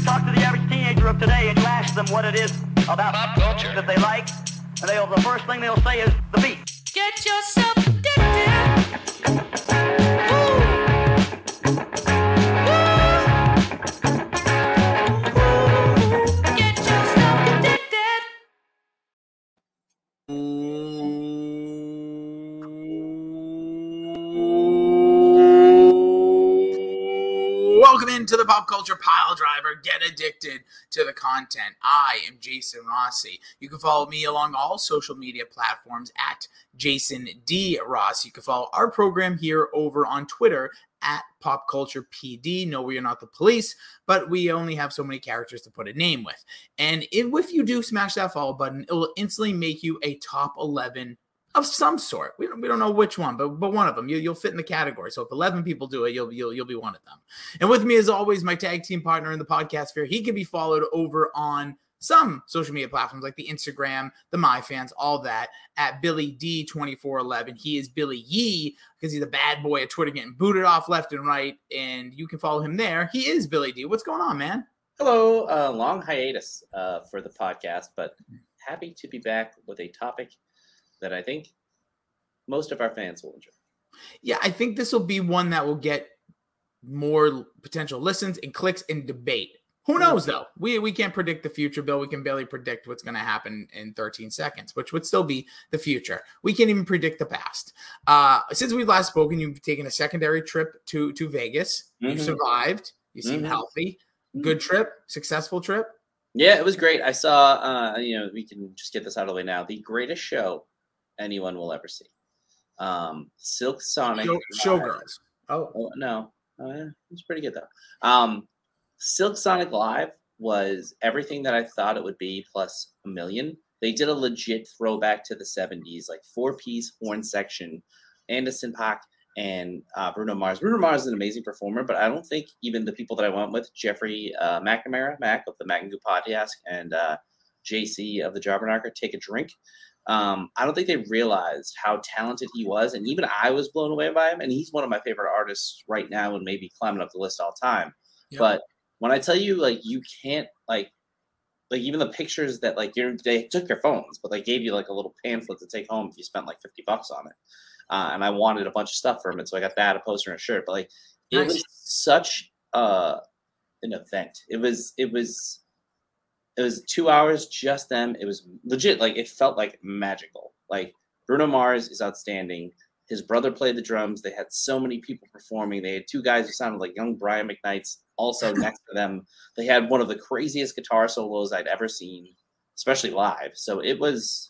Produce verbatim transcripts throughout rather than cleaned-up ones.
talk to the average teenager of today and you ask them what it is about pop culture that they like, and they'll, the first thing they'll say is the beat. Get yourself addicted. Get yourself addicted. Welcome into the Pop Culture Pile Driver. Get addicted to the content. I am Jason Rossi. You can follow me along all social media platforms at Jason D. Ross. You can follow our program here over on Twitter at Pop Culture P D. No, we are not the police, but we only have so many characters to put a name with. And if you do smash that follow button, it will instantly make you a top eleven of some sort. We don't, we don't know which one, but but one of them. You, you'll fit in the category. So if eleven people do it, you'll, you'll, you'll be one of them. And with me, as always, my tag team partner in the podcast sphere. He can be followed over on some social media platforms like the Instagram, the MyFans, all that, at Billy D twenty-four eleven. He is Billy Yee because he's a bad boy at Twitter getting booted off left and right, and you can follow him there. He is Billy D. What's going on, man? Hello. Uh, long hiatus uh, for the podcast, but happy to be back with a topic that I think most of our fans will enjoy. Yeah, I think this will be one that will get more potential listens and clicks and debate. Who knows, though? We we can't predict the future, Bill. We can barely predict what's going to happen in thirteen seconds, which would still be the future. We can't even predict the past. Uh, since we've last spoken, you've taken a secondary trip to, to Vegas. Mm-hmm. You survived. You seem mm-hmm. healthy. Good trip. Successful trip. Yeah, it was great. I saw, uh, you know, we can just get this out of the way now. The greatest show anyone will ever see. Um, Silk Sonic. Show, Showgirls. Oh. oh, no. Oh, yeah. It was pretty good, though. Um, Silk Sonic Live was everything that I thought it would be, plus a million. They did a legit throwback to the seventies, like four-piece horn section, Anderson .Paak and uh, Bruno Mars. Bruno Mars is an amazing performer, but I don't think even the people that I went with, Jeffrey uh, McNamara, Mac of the Mac and Goo podcast, and uh, J C of the Jobberknocker, Take a Drink. Um, I don't think they realized how talented he was, and even I was blown away by him. And he's one of my favorite artists right now, and maybe climbing up the list all time. Yep. But when I tell you, like, you can't, like, like even the pictures that, like, you're, they took your phones, but they gave you like a little pamphlet to take home if you spent like fifty bucks on it. Uh, and I wanted a bunch of stuff from it, so I got that, a poster and a shirt. But like, it nice. was such uh, an event. It was, it was. It was two hours, just them. It was legit. Like, it felt like magical. Like, Bruno Mars is outstanding. His brother played the drums. They had so many people performing. They had two guys who sounded like young Brian McKnights also next to them. They had one of the craziest guitar solos I'd ever seen, especially live. So it was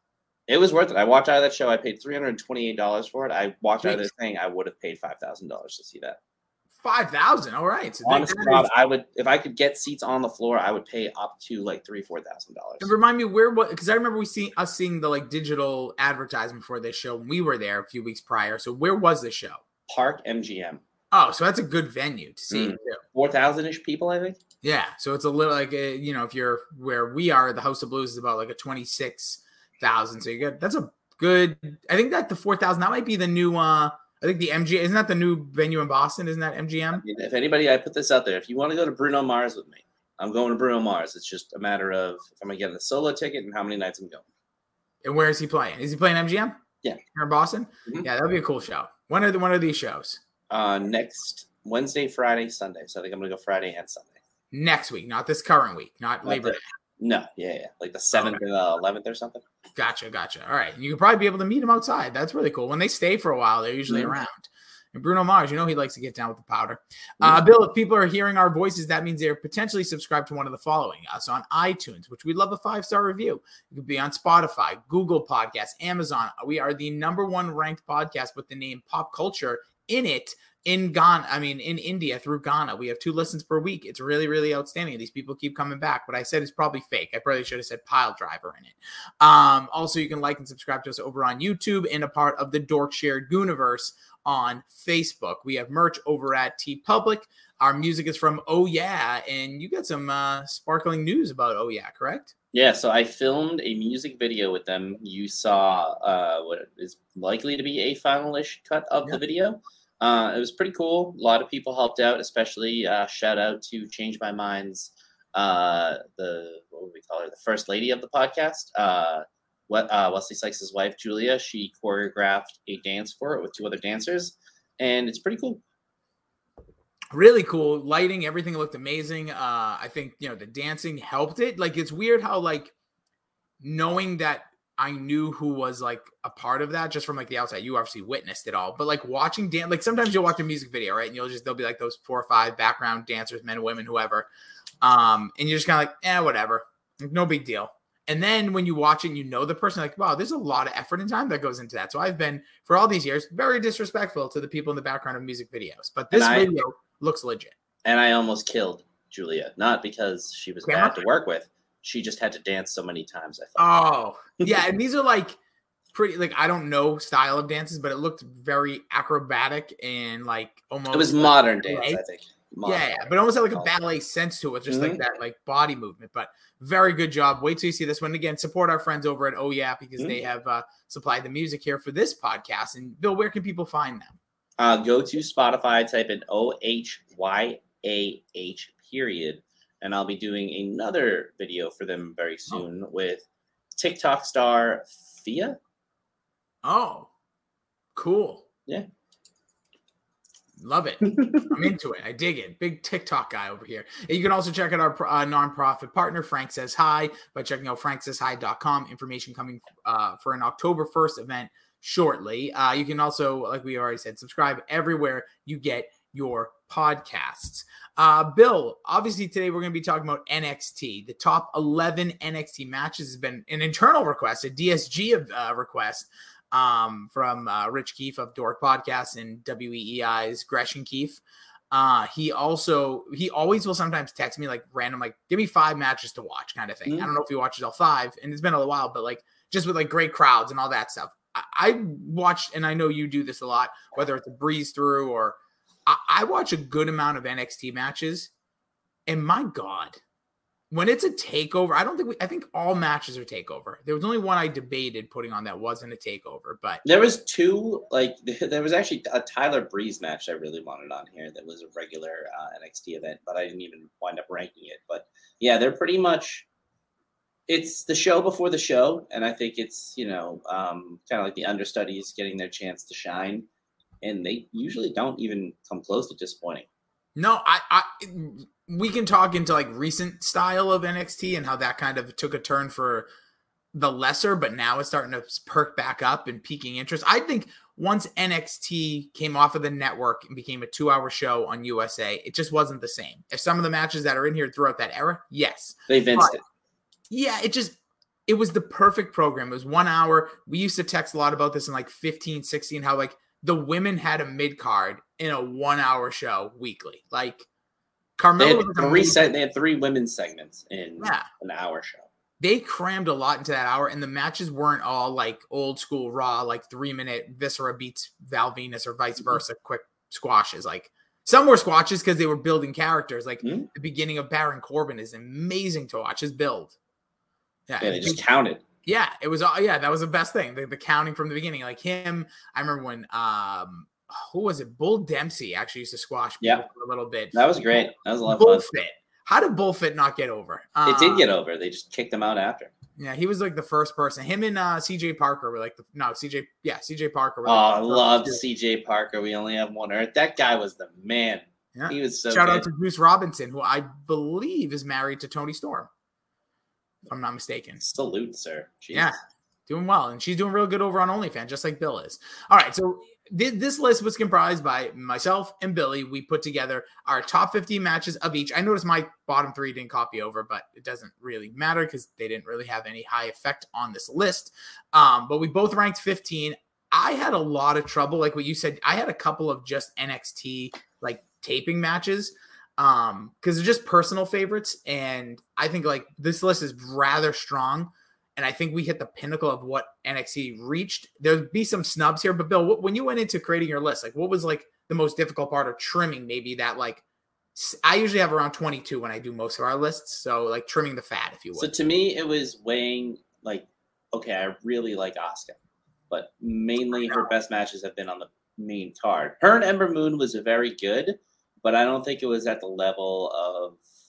it was worth it. I walked out of that show. I paid three hundred twenty-eight dollars for it. I walked Jeez. out of this thing. I would have paid five thousand dollars to see that. Five thousand, all right. So Honestly, God, I would, if I could get seats on the floor, I would pay up to like three, four thousand dollars. Remind me where, what? Because I remember we see us seeing the like digital advertisement for this show when we were there a few weeks prior. So where was the show? Park M G M. Oh, so that's a good venue to see. Mm. Four thousand ish people, I think. Yeah, so it's a little like a, you know, if you're where we are, the House of Blues is about like a twenty six thousand. So you get that's a good. I think that the four thousand that might be the new. uh I think the M G M, isn't that the new venue in Boston? Isn't that M G M? If anybody, I put this out there. If you want to go to Bruno Mars with me, I'm going to Bruno Mars. It's just a matter of if I'm going to get the solo ticket and how many nights I'm going. And where is he playing? Is he playing M G M? Yeah. Here in Boston? Mm-hmm. Yeah, that'll be a cool show. When are the one of these shows? Uh, next Wednesday, Friday, Sunday. So I think I'm going to go Friday and Sunday. Next week, not this current week, not, not Labor Day. No, yeah, yeah. Like the seventh okay. and the eleventh or something. Gotcha, gotcha. All right. You could probably be able to meet him outside. That's really cool. When they stay for a while, they're usually mm-hmm. around. And Bruno Mars, you know he likes to get down with the powder. Uh, Bill, if people are hearing our voices, that means they're potentially subscribed to one of the following. Us on iTunes, which we'd love a five-star review. You could be on Spotify, Google Podcasts, Amazon. We are the number one ranked podcast with the name Pop Culture in it in Ghana. I mean, in India through Ghana. We have two listens per week. It's really, really outstanding. These people keep coming back. What I said is probably fake. I probably should have said Pile Driver in it. Um, also, you can like and subscribe to us over on YouTube and a part of the Dork Shared Gooniverse on Facebook. We have merch over at TeePublic. Our music is from Oh Yeah, and you got some uh, sparkling news about Oh Yeah, correct? Yeah, so I filmed a music video with them. You saw uh, what is likely to be a final-ish cut of yeah. the video. Uh, it was pretty cool. A lot of people helped out, especially uh, shout out to Change My Mind's uh, the what would we call her? The first lady of the podcast. Uh, what uh, Wesley Sykes' wife Julia. She choreographed a dance for it with two other dancers, and it's pretty cool. Really cool lighting. Everything looked amazing. Uh, I think you know the dancing helped it. Like it's weird how like knowing that I knew who was like a part of that just from like the outside. You obviously witnessed it all, but like watching dance, like sometimes you'll watch a music video, right? And you'll just, there'll be like those four or five background dancers, men, women, whoever. Um, and you're just kind of like, eh, whatever. Like, no big deal. And then when you watch it, and you know the person, like, wow, there's a lot of effort and time that goes into that. So I've been, for all these years, very disrespectful to the people in the background of music videos. But this I, video looks legit. And I almost killed Julia, not because she was Camera? bad to work with. She just had to dance so many times, I thought. Oh, yeah. And these are like pretty, like, I don't know style of dances, but it looked very acrobatic and like almost. It was like modern dance, ballet. I think. Modern. Yeah, yeah, but almost had like a ballet sense to it, just mm-hmm. like that, like body movement. But very good job. Wait till you see this one. Again, support our friends over at Oh Yeah, because mm-hmm. they have uh, supplied the music here for this podcast. And Bill, where can people find them? Uh, go to Spotify, type in O H Y A H period. And I'll be doing another video for them very soon oh. with TikTok star Fia. Oh, cool. Yeah. Love it. I'm into it. I dig it. Big TikTok guy over here. And you can also check out our uh, nonprofit partner, Frank Says Hi, by checking out frank says hi dot com. Information coming uh, for an October first event shortly. Uh, you can also, like we already said, subscribe everywhere you get your podcasts. Uh, Bill, obviously today we're going to be talking about N X T. The top eleven N X T matches has been an internal request, a D S G uh, request um, from uh, Rich Keefe of Dork Podcast and W E E I's Gresham Keefe. Uh, he also, he always will sometimes text me like random, like give me five matches to watch kind of thing. Mm-hmm. I don't know if he watches all five and it's been a little while, but like just with like great crowds and all that stuff. I, I watched, and I know you do this a lot, whether it's a breeze through or I, I watch a good amount of N X T matches, and my God, when it's a takeover, I don't think we, I think all matches are takeover. There was only one I debated putting on that wasn't a takeover, but there was two, like there was actually a Tyler Breeze match I really wanted on here that was a regular uh, N X T event, but I didn't even wind up ranking it. But yeah, they're pretty much, it's the show before the show, and I think it's, you know, um, kind of like the understudies getting their chance to shine. And they usually don't even come close to disappointing. No, I, I, we can talk into like recent style of N X T and how that kind of took a turn for the lesser, but now it's starting to perk back up and piquing interest. I think once N X T came off of the network and became a two-hour show on U S A, it just wasn't the same. If some of the matches that are in here throughout that era, yes, they vinced but, it. Yeah, it just. It was the perfect program. It was one hour. We used to text a lot about this in like fifteen, sixteen, how like the women had a mid card in a one hour show weekly. Like Carmella, they had three se- they had three women's segments in yeah. an hour show. They crammed a lot into that hour, and the matches weren't all like old school Raw, like three minute Viscera beats Val Venus or vice versa, mm-hmm. quick squashes. Like some were squashes because they were building characters. Like mm-hmm. the beginning of Baron Corbin is amazing to watch his build. Yeah, yeah they just he, counted. Yeah, it was. Yeah, that was the best thing. The, the counting from the beginning, like him. I remember when um, who was it? Bull Dempsey actually used to squash people yeah. for a little bit. That was great. That was a lot of Bullfit. fun. How did Bullfit not get over? It um, did get over. They just kicked him out after. Yeah, he was like the first person. Him and uh, C J Parker were like the no C J. Yeah, C J Parker. Were oh, like I loved C J Parker. We only have one Earth. That guy was the man. Yeah. He was so. Shout good. out to Bruce Robinson, who I believe is married to Toni Storm. If I'm not mistaken. Salute, sir. Jeez. Yeah. Doing well, and she's doing real good over on OnlyFans, just like Bill is. All right, so th- this list was comprised by myself and Billy. We put together our top fifteen matches of each. I noticed my bottom three didn't copy over, but it doesn't really matter because they didn't really have any high effect on this list. Um, but we both ranked fifteen. I had a lot of trouble, like what you said. I had a couple of just N X T like taping matches um, because they're just personal favorites, and I think like this list is rather strong. And I think we hit the pinnacle of what N X T reached. There'd be some snubs here, but Bill, when you went into creating your list, like what was like the most difficult part of trimming maybe that like, I usually have around twenty-two when I do most of our lists. So like trimming the fat, if you would. So to me, it was weighing like, okay, I really like Asuka, but mainly her best matches have been on the main card. Her and Ember Moon was very good, but I don't think it was at the level of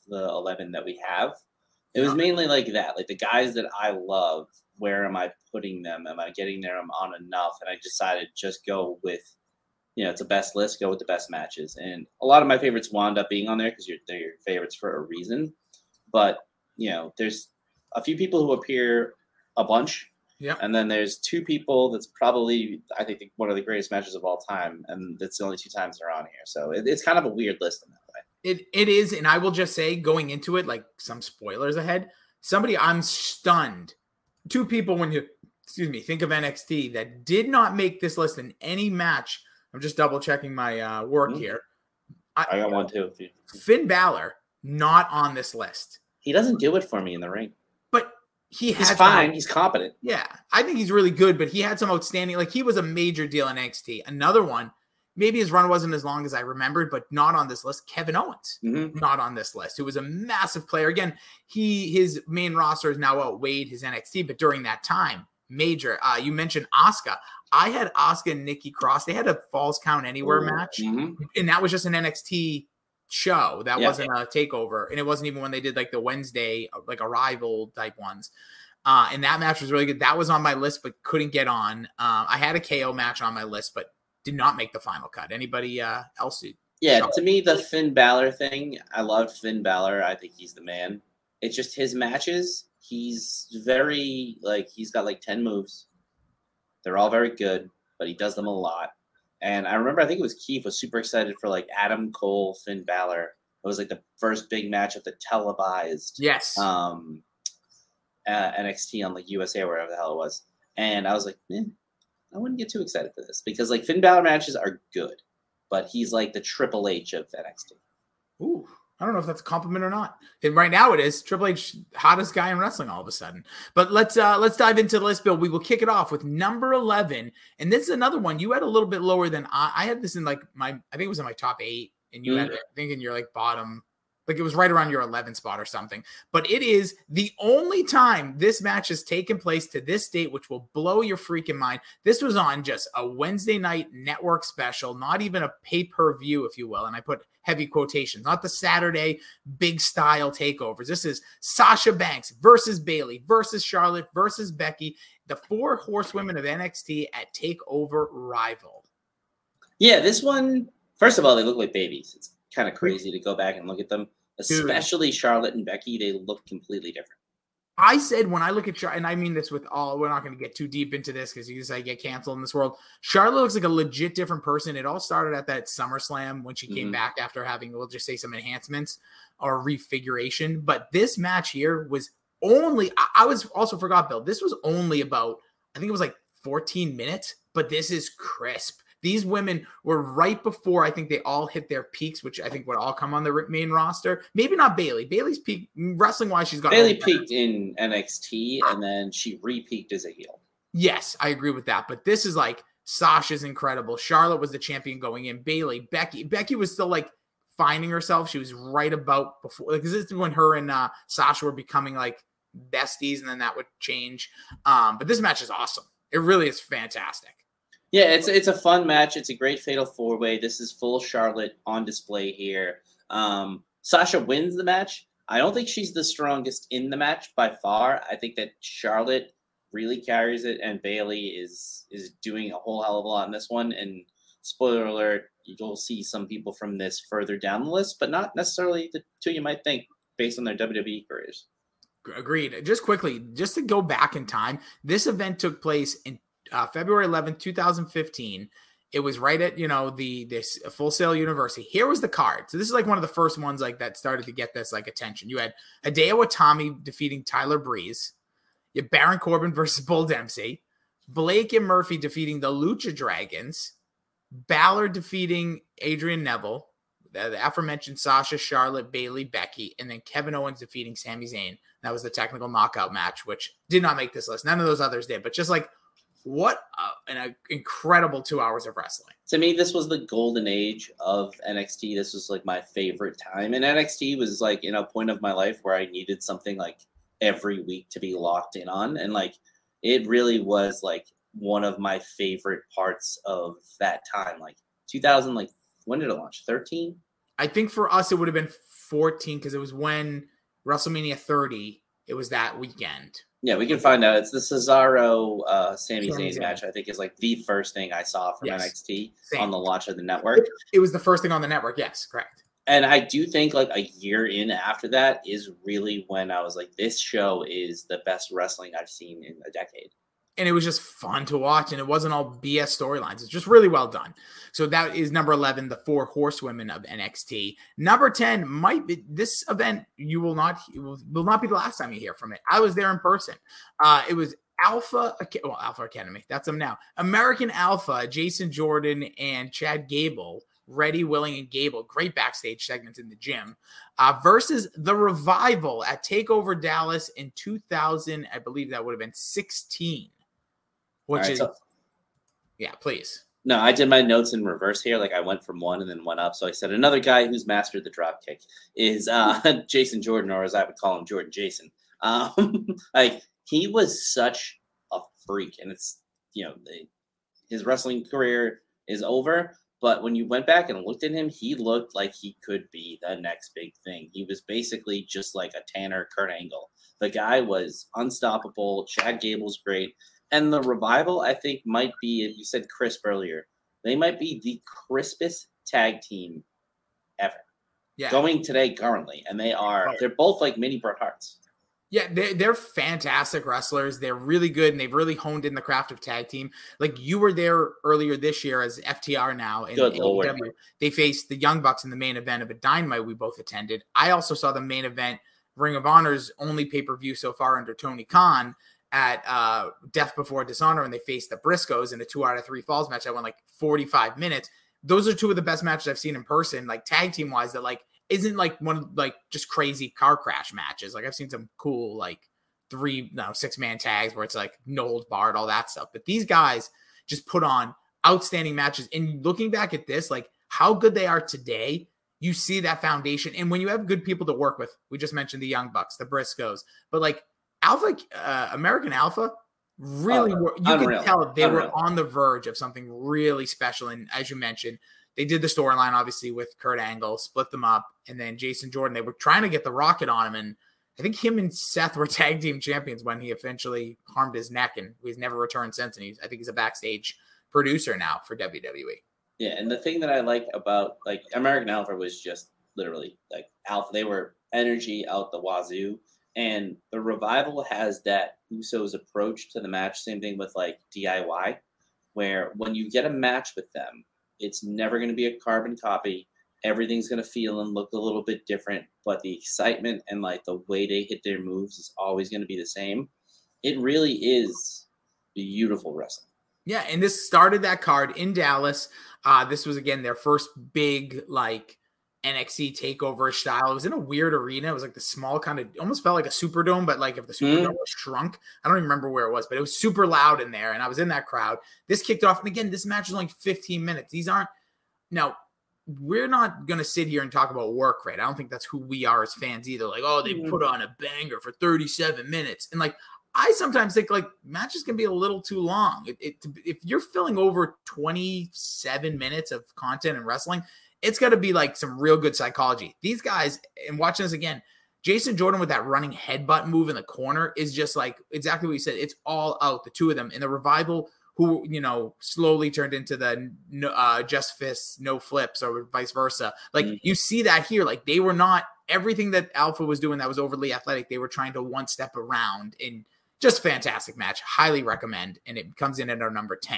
the eleven that we have. It was mainly like that, like the guys that I love. Where am I putting them? Am I getting them on enough? And I decided just go with, you know, it's a best list. Go with the best matches, and a lot of my favorites wound up being on there because they're your favorites for a reason. But you know, there's a few people who appear a bunch. Yeah. And then there's two people that's probably, I think, one of the greatest matches of all time. And that's the only two times they're on here. So it, it's kind of a weird list in that way. It It is. And I will just say, going into it, like some spoilers ahead, somebody I'm stunned. Two people, when you, excuse me, think of N X T that did not make this list in any match. I'm just double checking my uh, work mm-hmm. here. I, I got one too. Finn Balor, not on this list. He doesn't do it for me in the ring. But he he's had fine. Some, he's competent. Yeah, I think he's really good, but he had some outstanding, like he was a major deal in N X T. Another one, maybe his run wasn't as long as I remembered, but not on this list. Kevin Owens, mm-hmm. not on this list, who was a massive player. Again, he his main roster has now outweighed his N X T, but during that time, major. Uh, you mentioned Asuka. I had Asuka and Nikki Cross. They had a Falls Count Anywhere Ooh, match, mm-hmm. and that was just an N X T show. That yeah, wasn't yeah. a takeover, and it wasn't even when they did like the Wednesday, like Arrival type ones. Uh, and that match was really good. That was on my list, but couldn't get on. Um, I had a K O match on my list, but did not make the final cut. Anybody uh, else? Who yeah, shot? To me, the Finn Balor thing, I loved Finn Balor. I think he's the man. It's just his matches. He's very, like, he's got like ten moves. They're all very good, but he does them a lot. And I remember, I think it was Keith was super excited for like Adam Cole, Finn Balor. It was like the first big match of the televised. Yes. Um, uh, N X T on like U S A or whatever the hell it was. And I was like, eh, I wouldn't get too excited for this because like Finn Balor matches are good, but he's like the Triple H of N X T. Ooh, I don't know if that's a compliment or not. And right now it is. Triple H, hottest guy in wrestling all of a sudden. But let's uh, let's dive into the list, Bill. We will kick it off with number eleven. And this is another one you had a little bit lower than I. I had this in like my, I think it was in my top eight. And you mm-hmm. had it, I think in your like bottom, like it was right around your eleventh spot or something. But it is the only time this match has taken place to this date, which will blow your freaking mind. This was on just a Wednesday night network special, not even a pay-per-view, if you will. And I put heavy quotations, not the Saturday big style takeovers. This is Sasha Banks versus Bayley versus Charlotte versus Becky, the four horsewomen of N X T at TakeOver Rival. Yeah, this one, first of all, they look like babies. It's kind of crazy to go back and look at them, especially Dude. Charlotte and Becky. They look completely different. I said when I look at Charlotte, and I mean this with all, we're not going to get too deep into this because you just like, get canceled in this world. Charlotte looks like a legit different person. It all started at that SummerSlam when she came mm-hmm. back after having, we'll just say, some enhancements or refiguration. But this match here was only, I, I was also forgot, Bill, this was only about, I think it was like fourteen minutes, but this is crisp. These women were right before I think they all hit their peaks, which I think would all come on the main roster. Maybe not Bayley. Bayley's peak wrestling wise, she's got Bayley peaked in N X T and then she re-peaked as a heel. Yes, I agree with that. But this is like Sasha's incredible. Charlotte was the champion going in. Bayley, Becky, Becky was still like finding herself. She was right about before, like, this is when her and uh, Sasha were becoming like besties, and then that would change. Um, but this match is awesome. It really is fantastic. Yeah, it's it's a fun match. It's a great fatal four-way. This is full Charlotte on display here. Um, Sasha wins the match. I don't think she's the strongest in the match by far. I think that Charlotte really carries it, and Bayley is is doing a whole hell of a lot in this one. And spoiler alert, you'll see some people from this further down the list, but not necessarily the two you might think based on their W W E careers. Agreed. Just quickly, just to go back in time, this event took place in Uh, February eleventh, twenty fifteen. It was right at, you know, the this Full Sail University. Here was the card. So this is like one of the first ones like that started to get this like attention. You had Hideo Itami defeating Tyler Breeze. You had Baron Corbin versus Bull Dempsey. Blake and Murphy defeating the Lucha Dragons. Balor defeating Adrian Neville. The, the aforementioned Sasha, Charlotte, Bayley, Becky, and then Kevin Owens defeating Sami Zayn. That was the technical knockout match, which did not make this list. None of those others did, but just like what uh, an uh, incredible two hours of wrestling. To me, this was the golden age of N X T. This was like my favorite time. And N X T was like in a point of my life where I needed something like every week to be locked in on. And like, it really was like one of my favorite parts of that time. Like two thousand, like when did it launch? thirteen? I think for us it would have been fourteen because it was when WrestleMania thirty. It was that weekend. Yeah, we can find out. It's the Cesaro uh, Sami Sami Zayn Zayn. match. I think is like the first thing I saw from Yes. N X T Same. on the launch of the network. It was the first thing on the network. Yes, correct. And I do think like a year in after that is really when I was like, this show is the best wrestling I've seen in a decade. And it was just fun to watch, and it wasn't all B S storylines. It's just really well done. So that is number eleven, the four horsewomen of N X T. Number ten might be this event. You will not will, will not be the last time you hear from it. I was there in person. Uh, it was Alpha, well, Alpha Academy. That's them now. American Alpha, Jason Jordan and Chad Gable. Ready, Willing, and Gable. Great backstage segments in the gym. Uh, versus the Revival at TakeOver Dallas in two thousand. I believe that would have been sixteen. Which Right, is, so, yeah, please. no, I did my notes in reverse here. Like I went from one and then one up. So I said another guy who's mastered the drop kick is uh, Jason Jordan, or as I would call him, Jordan Jason. Um, like he was such a freak, and it's you know the, his wrestling career is over. But when you went back and looked at him, he looked like he could be the next big thing. He was basically just like a Tanner Kurt Angle. The guy was unstoppable. Chad Gable's great. And the Revival, I think, might be, you said crisp earlier, they might be the crispest tag team ever. Yeah. Going today currently. And they are, they're both like mini Bret Harts. Yeah, they're, they're fantastic wrestlers. They're really good, and they've really honed in the craft of tag team. Like, you were there earlier this year as F T R now. In Good A E Lord. W. They faced the Young Bucks in the main event of a Dynamite we both attended. I also saw the main event, Ring of Honor's only pay-per-view so far under Tony Khan, at uh, Death Before Dishonor, and they faced the Briscoes in a two out of three falls match that went like forty-five minutes. Those are two of the best matches I've seen in person, like tag team wise, that like isn't like one of like just crazy car crash matches. Like I've seen some cool like three, no, six man tags where it's like no holds barred, all that stuff. But these guys just put on outstanding matches. And looking back at this, like how good they are today, you see that foundation. And when you have good people to work with, we just mentioned the Young Bucks, the Briscoes, but like Alpha, uh, American Alpha, really, Uh, were, you unreal. could tell they Unreal. were on the verge of something really special. And as you mentioned, they did the storyline, obviously, with Kurt Angle, split them up, and then Jason Jordan, they were trying to get the rocket on him. And I think him and Seth were tag team champions when he eventually harmed his neck, and he's never returned since. And he's, I think he's a backstage producer now for W W E. Yeah, and the thing that I like about like American Alpha was just literally like Alpha. They were energy out the wazoo. And the Revival has that Usos approach to the match. Same thing with like D I Y, where when you get a match with them, it's never going to be a carbon copy. Everything's going to feel and look a little bit different, but the excitement and like the way they hit their moves is always going to be the same. It really is beautiful wrestling. Yeah, and this started that card in Dallas. Uh, this was, again, their first big, like, N X T takeover style. It was in a weird arena. It was like the small kind of, almost felt like a Superdome, but like if the Superdome Mm. was shrunk. I don't even remember where it was, but it was super loud in there, and I was in that crowd. This kicked off, and again, this match was like fifteen minutes. These aren't, now, we're not going to sit here and talk about work rate. I don't think that's who we are as fans either. Like, oh, they Mhm. put on a banger for thirty-seven minutes. And like, I sometimes think like matches can be a little too long. It, it, if you're filling over twenty-seven minutes of content in wrestling, it's got to be like some real good psychology. These guys, and watching this again, Jason Jordan with that running headbutt move in the corner is just like exactly what you said. It's all out, the two of them. In the Revival, who, you know, slowly turned into the uh, just fists, no flips, or vice versa. Like, Mhm. you see that here. Like, they were not, everything that Alpha was doing that was overly athletic, they were trying to one step around. In just fantastic match. Highly recommend. And it comes in at our number ten.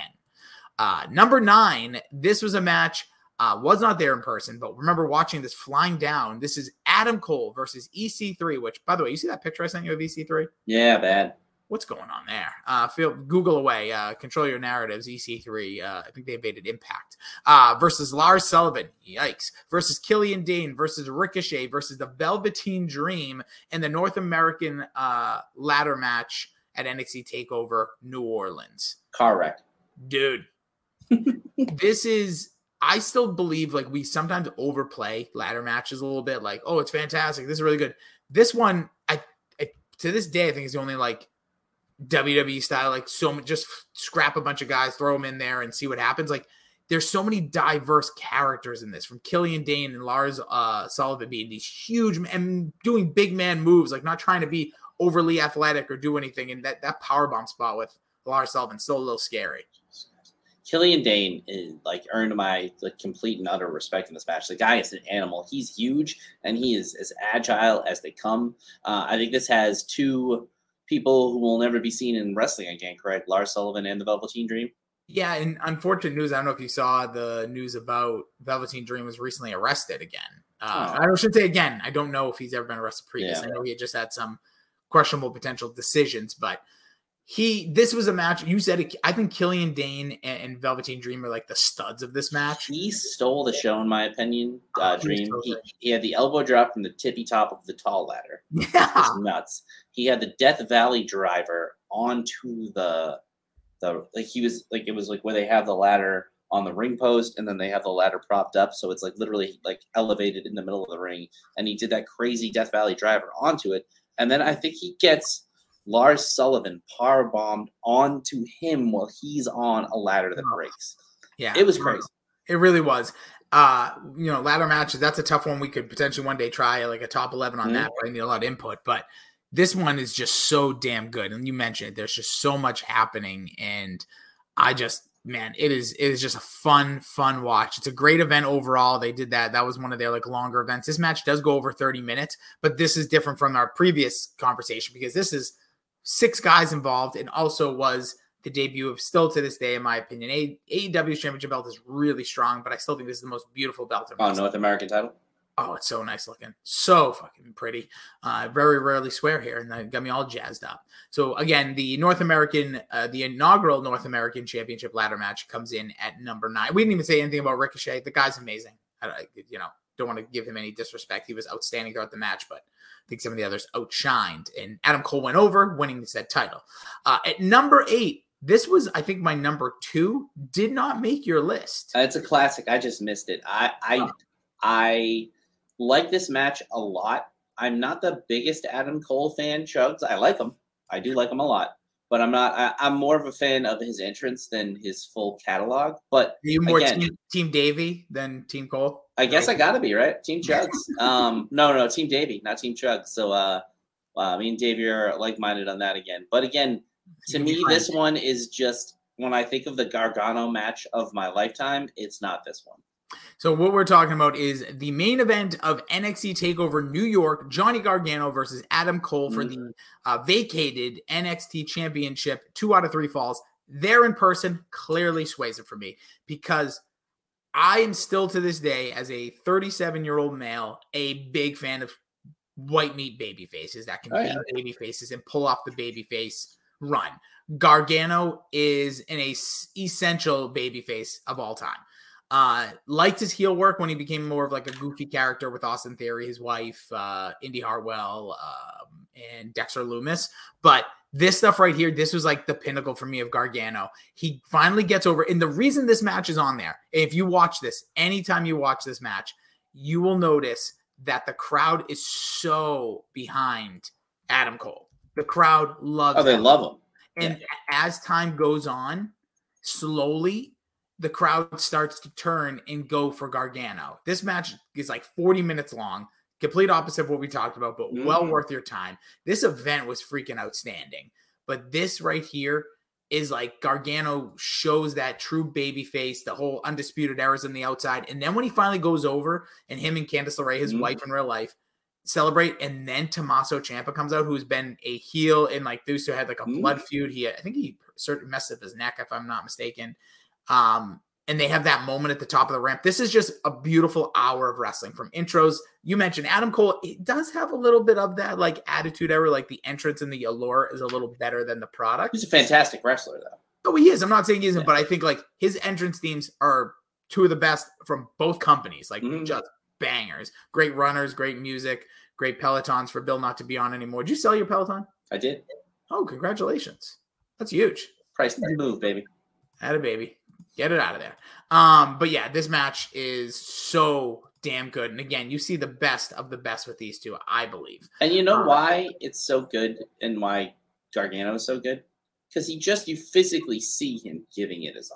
Uh, number nine, this was a match. Uh, was not there in person, but remember watching this flying down. This is Adam Cole versus E C three, which, by the way, you see that picture I sent you of E C three? Yeah, bad. What's going on there? Uh, feel Google away. Uh, control your narratives. E C three. Uh, I think they invaded Impact. Uh, versus Lars Sullivan. Yikes. Versus Killian Dane. Versus Ricochet. Versus the Velveteen Dream. And the North American uh, ladder match at N X T TakeOver New Orleans. Car wreck. Dude. This is... I still believe like we sometimes overplay ladder matches a little bit. Like, oh, it's fantastic. This is really good. This one, I, I to this day, I think is the only like W W E style, like so just scrap a bunch of guys, throw them in there and see what happens. Like there's so many diverse characters in this, from Killian Dane and Lars uh, Sullivan being these huge and doing big man moves, like not trying to be overly athletic or do anything. And that, that powerbomb spot with Lars Sullivan still a little scary. Killian Dane is, like, earned my like complete and utter respect in this match. The guy is an animal. He's huge and he is as agile as they come. Uh, I think this has two people who will never be seen in wrestling again, correct? Lars Sullivan and the Velveteen Dream. Yeah, and unfortunate news. I don't know if you saw the news about Velveteen Dream was recently arrested again. Uh, Oh. I should say again. I don't know if he's ever been arrested previously. Yeah. I know he had just had some questionable potential decisions, but he. This was a match. You said it, I think Killian Dane and, and Velveteen Dream are like the studs of this match. He stole the show, in my opinion. Uh, Oh, he Dream. stole He, it. he had the elbow drop from the tippy top of the tall ladder. Yeah, It's nuts. He had the Death Valley driver onto the the like he was like it was like where they have the ladder on the ring post and then they have the ladder propped up, so it's like literally like elevated in the middle of the ring. And he did that crazy Death Valley driver onto it, and then I think he gets Lars Sullivan power bombed onto him while he's on a ladder that breaks. yeah, It was crazy. It really was. Uh, you know, ladder matches, that's a tough one. We could potentially one day try like a top eleven on Mhm. that, but I need a lot of input. But this one is just so damn good. And you mentioned it, there's just so much happening. And I just, man, it is it is just a fun, fun watch. It's a great event overall. They did that. That was one of their like longer events. This match does go over thirty minutes, but this is different from our previous conversation because this is six guys involved and also was the debut of, still to this day, in my opinion, A E W's championship belt is really strong, but I still think this is the most beautiful belt in Oh, wrestling. North American title. Oh, it's so nice looking. So fucking pretty. Uh, very rarely swear here, and that got me all jazzed up. So again, the North American, uh, the inaugural North American Championship ladder match comes in at number nine. We didn't even say anything about Ricochet. The guy's amazing. I, I- you know, don't want to give him any disrespect. He was outstanding throughout the match, but I think some of the others outshined. And Adam Cole went over, winning the said title. Uh, at number eight, this was, I think, my number two. Did not make your list. It's a classic. I just missed it. I I I like this match a lot. I'm not the biggest Adam Cole fan, Chugs. I like him. I do like him a lot. But I'm not I, I'm more of a fan of his entrance than his full catalog. But Are you more again, team, team Davey than Team Cole? I guess I gotta be, right? Team Chugs. um no no Team Davey, not Team Chugs. So uh, uh me and Davey are like minded on that again. But again, to You can be me, friends. this one is just when I think of the Gargano match of my lifetime, it's not this one. So what we're talking about is the main event of N X T TakeOver New York, Johnny Gargano versus Adam Cole for the uh, vacated N X T Championship, two out of three falls. There in person clearly sways it for me because I am still to this day, as a thirty-seven-year-old male, a big fan of white meat baby faces that can Oh, be yeah. baby faces and pull off the baby face run. Gargano is an es- essential baby face of all time. Uh, liked his heel work when he became more of like a goofy character with Austin Theory, his wife, uh, Indy Hartwell, um, and Dexter Loomis. But this stuff right here, this was like the pinnacle for me of Gargano. He finally gets over. And the reason this match is on there, if you watch this, anytime you watch this match, you will notice that the crowd is so behind Adam Cole. The crowd loves Oh, they Adam love him. and as time goes on, slowly the crowd starts to turn and go for Gargano. This match is like forty minutes long, complete opposite of what we talked about, but well Mhm. worth your time. This event was freaking outstanding. But this right here is like Gargano shows that true baby face, the whole undisputed eras on the outside. And then when he finally goes over and him and Candice LeRae, his Mhm. wife in real life, celebrate, and then Tommaso Ciampa comes out, who's been a heel and like those two had like a Mhm. blood feud. He, I think he certainly messed up his neck, if I'm not mistaken. Um, and they have that moment at the top of the ramp. This is just a beautiful hour of wrestling from intros. You mentioned Adam Cole. It does have a little bit of that like attitude era, like the entrance and the allure is a little better than the product. He's a fantastic wrestler, though. Oh, he is. I'm not saying he isn't, Yeah. but I think like his entrance themes are two of the best from both companies. Like Mhm. just bangers, great runners, great music, great Pelotons for Bill not to be on anymore. Did you sell your Peloton? I did. Oh, congratulations. That's huge. Price to move, baby. Had a baby. Get it out of there. Um, but yeah, this match is so damn good. And again, you see the best of the best with these two, I believe. And you know Uh, why it's so good and why Gargano is so good? Because he just, you physically see him giving it his all.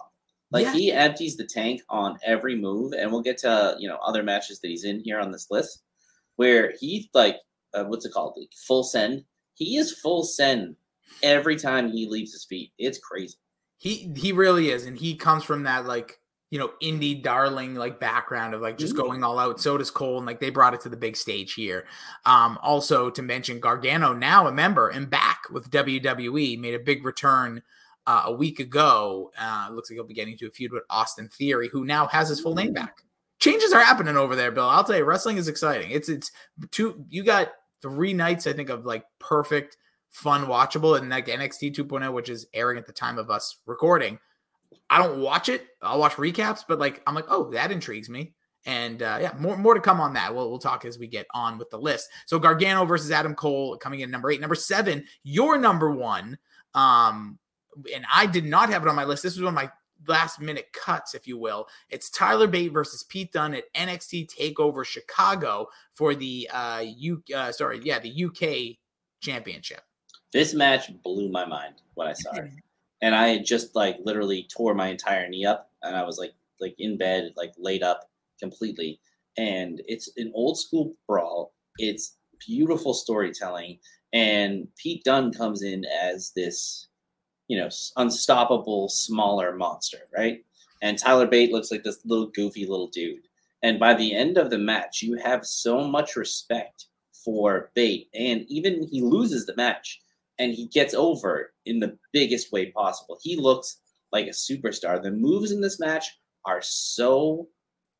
Like Yeah. he empties the tank on every move, and we'll get to you know other matches that he's in here on this list, where he like uh, what's it called, like full send. He is full send every time he leaves his feet. It's crazy. He he really is, and he comes from that like you know indie darling like background of like just Mhm. going all out. So does Cole, and like they brought it to the big stage here. Um, also to mention Gargano, now a member and back with W W E, made a big return uh, a week ago. Uh, looks like he'll be getting into a feud with Austin Theory, who now has his full name back. Changes are happening over there, Bill. I'll tell you, wrestling is exciting. It's it's two. You got three nights, I think, of like perfect, fun, watchable, and like N X T 2.0, which is airing at the time of us recording. I don't watch it. I'll watch recaps, but like I'm like, oh, that intrigues me. And uh, yeah, more more to come on that. We'll we'll talk as we get on with the list. So Gargano versus Adam Cole coming in number eight. Number seven, your number one. Um, and I did not have it on my list. This was one of my last minute cuts, if you will. It's Tyler Bate versus Pete Dunne at N X T Takeover Chicago for the uh U uh, sorry, yeah, the U K Championship. This match blew my mind when I saw it, and I had just like literally tore my entire knee up, and I was like like in bed, like laid up completely. And it's an old school brawl. It's beautiful storytelling, and Pete Dunne comes in as this, you know, unstoppable smaller monster, right? And Tyler Bate looks like this little goofy little dude. And by the end of the match, you have so much respect for Bate, and even he loses the match, and he gets over in the biggest way possible. He looks like a superstar. The moves in this match are so.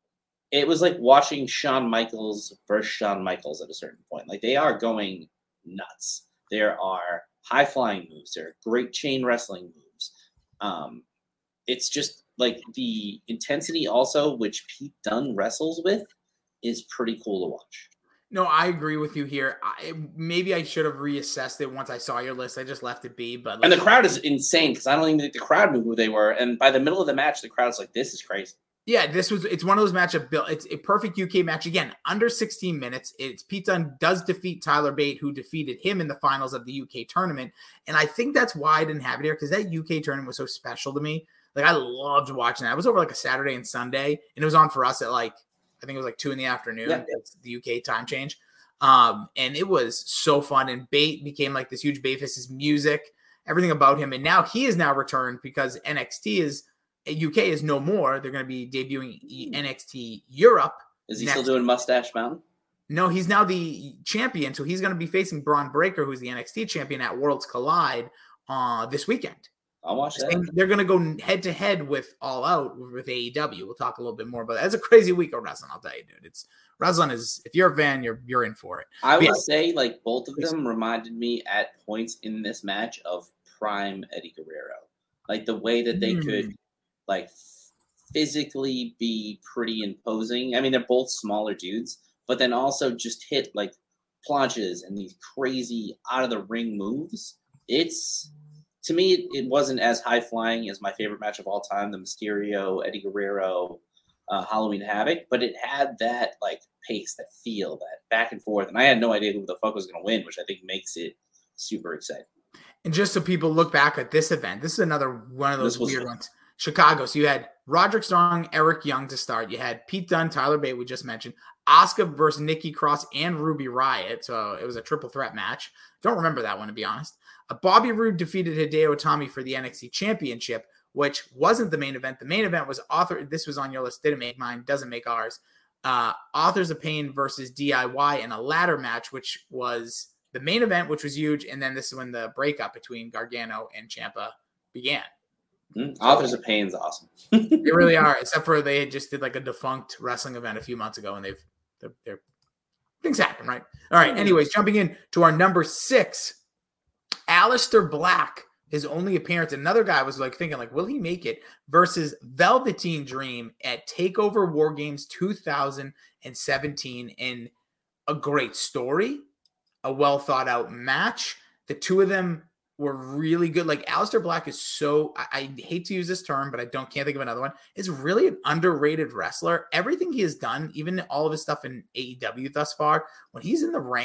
It was like watching Shawn Michaels versus Shawn Michaels at a certain point. Like they are going nuts. There are high flying moves. There are great chain wrestling moves. Um, it's just like the intensity also, which Pete Dunne wrestles with, is pretty cool to watch. No, I agree with you here. I, maybe I should have reassessed it once I saw your list. I just left it be, but like, And the crowd is insane because I don't even think the crowd knew who they were. And by the middle of the match, the crowd's like, "This is crazy." yeah, this was it's one of those matchup. Bill, it's a perfect U K match again, under sixteen minutes. It's Pete Dunne does defeat Tyler Bate, who defeated him in the finals of the U K tournament, and I think that's why I didn't have it here because that U K tournament was so special to me. Like I loved watching that. It was over like a Saturday and Sunday, and it was on for us at like I think it was like two in the afternoon. Yeah. It's the U K time change. Um, and it was so fun. And Bate became like this huge Bate. His music, everything about him. And now he is now returned because N X T is U K is no more. They're going to be debuting N X T Europe. Is he next. still doing Mustache Mountain? No, he's now the champion. So he's going to be facing Braun Breaker, who's the N X T champion at Worlds Collide uh, this weekend. I'll watch that. And they're going to go head to head with All Out with A E W. We'll talk a little bit more about that. It's a crazy week of wrestling, I'll tell you, dude. It's wrestling is if you're a fan, you're you're in for it. I But would yeah, say like both of them reminded me at points in this match of prime Eddie Guerrero. Like the way that they Hmm. could like physically be pretty imposing. I mean, they're both smaller dudes, but then also just hit like planches and these crazy out of the ring moves. It's to me, it, it wasn't as high flying as my favorite match of all time, the Mysterio, Eddie Guerrero, uh, Halloween Havoc, but it had that like pace, that feel, that back and forth. And I had no idea who the fuck was going to win, which I think makes it super exciting. and just so people look back at this event, this is another one of those This was- weird ones. Chicago. So you had Roderick Strong, Eric Young to start. You had Pete Dunne, Tyler Bate, we just mentioned, Asuka versus Nikki Cross and Ruby Riott. So it was a triple threat match. Don't remember that one, to be honest. Uh, Bobby Roode defeated Hideo Itami for the N X T Championship, which wasn't the main event. The main event was author. This was on your list. Didn't make mine. Doesn't make ours. Uh, Authors of Pain versus D I Y in a ladder match, which was the main event, which was huge. And then this is when the breakup between Gargano and Ciampa began. Mm-hmm. Authors of Pain is awesome. They really are, except for they just did like a defunct wrestling event a few months ago, and they've they're, they're things happen, right? All right. Anyways, jumping in to our number six, Aleister Black. His only appearance, another guy was like thinking, like, will he make it? Versus Velveteen Dream at Takeover War Games two thousand seventeen, in a great story, a well thought out match. The two of them were really good. Like Aleister Black is so, I, I hate to use this term, but I don't can't think of another one. Is really an underrated wrestler. Everything he has done, even all of his stuff in A E W thus far, when he's in the ring,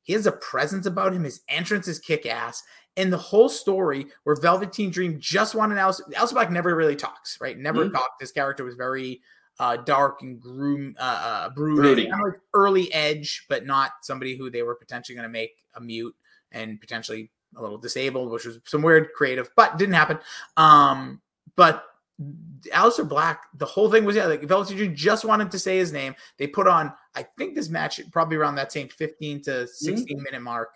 He has a presence about him. His entrance is kick ass. And the whole story where Velveteen Dream just wanted Aleister, Aleister Black never really talks, right? Never Mhm. talked. This character was very uh, dark and groom, uh, uh, brooding, Brooding. kind of like early Edge, but not somebody who they were potentially going to make a mute and potentially a little disabled, which was some weird creative, but didn't happen. Um, but Aleister Black, the whole thing was, yeah, like Velveteen Dream just wanted to say his name. They put on, I think this match probably around that same fifteen to sixteen mm-hmm. minute mark.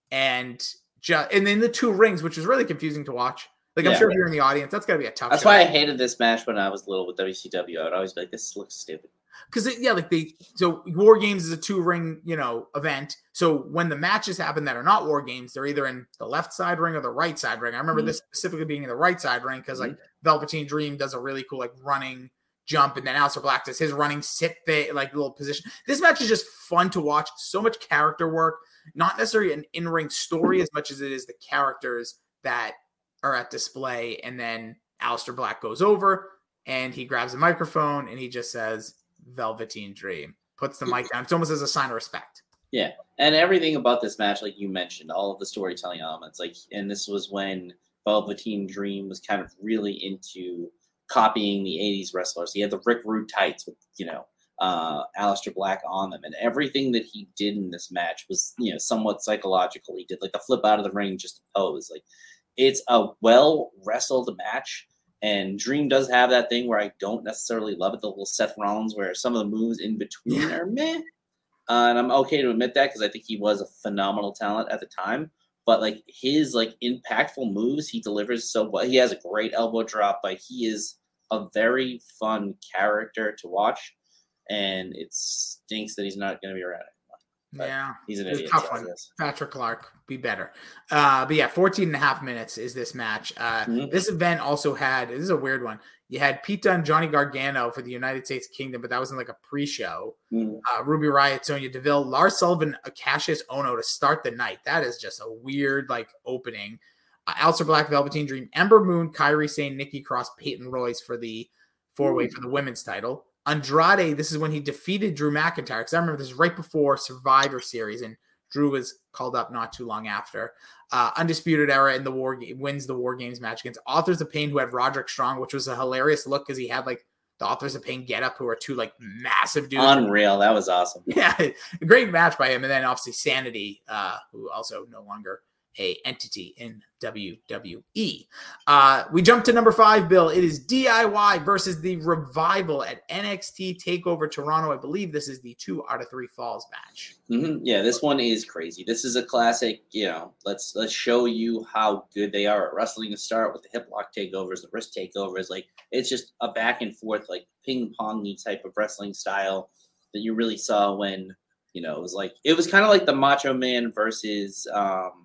And just, and then the two rings, which was really confusing to watch. Like, I'm yeah. sure if you're in the audience, that's got to be a tough That's show. why I hated this match when I was little with W C W. I would always be like, this looks stupid. Because, yeah, like they, so War Games is a two ring, you know, event. So when the matches happen that are not War Games, they're either in the left side ring or the right side ring. I remember mm-hmm. this specifically being in the right side ring because, mm-hmm. like, Velveteen Dream does a really cool, like, running jump, and then Aleister Black does his running sit there, like, little position. This match is just fun to watch. So much character work. Not necessarily an in-ring story as much as it is the characters that are at display. And then Aleister Black goes over and he grabs a microphone and he just says, Velveteen Dream, puts the mic down. It's almost as a sign of respect. Yeah. And everything about this match, like you mentioned, all of the storytelling elements, like, and this was when Velveteen Dream was kind of really into copying the eighties wrestlers. He had the Rick Rude tights with, you know, uh, Aleister Black on them, and everything that he did in this match was, you know, somewhat psychological. He did like the flip out of the ring just to pose. Like, it's a well wrestled match, and Dream does have that thing where I don't necessarily love it, the little Seth Rollins, where some of the moves in between are meh. Uh, and I'm okay to admit that because I think he was a phenomenal talent at the time. But like his like impactful moves, he delivers so well. He has a great elbow drop. Like, he is a very fun character to watch. And it stinks that he's not going to be around anymore. But yeah. He's an it's idiot. Tough So one. Patrick Clark, be better. Uh, but yeah, fourteen and a half minutes is this match. Uh, mm-hmm. This event also had, this is a weird one. You had Pete Dunne, Johnny Gargano for the United States Kingdom, but that was in like a pre-show. Mm-hmm. Uh, Ruby Riott, Sonya Deville, Lars Sullivan, Cassius Ohno to start the night. That is just a weird like opening. Uh, Aleister Black, Velveteen Dream, Ember Moon, Kairi Sane, Nikki Cross, Peyton Royce for the four-way mm-hmm. for the women's title. Andrade, this is when he defeated Drew McIntyre, because I remember this is right before Survivor Series, and Drew was called up not too long after. Uh, Undisputed Era in the War wins the War Games match against Authors of Pain, who had Roderick Strong, which was a hilarious look because he had like the Authors of Pain get up, who are two like massive dudes. Unreal, that was awesome. Yeah, a great match by him, and then obviously Sanity, uh, who also no longer a entity in W W E. Uh, we jump to number five, Bill. It is D I Y versus the Revival at N X T TakeOver Toronto. I believe this is the two out of three falls match. Mm-hmm. Yeah, this one is crazy. This is a classic. You know, let's let's show you how good they are at wrestling to start with the hip lock takeovers, the wrist takeovers. Like, it's just a back and forth, like ping pongy type of wrestling style that you really saw when, you know, it was like it was kind of like the Macho Man versus um,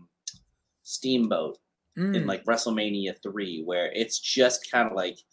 Steamboat mm. in like WrestleMania three, where it's just kind of like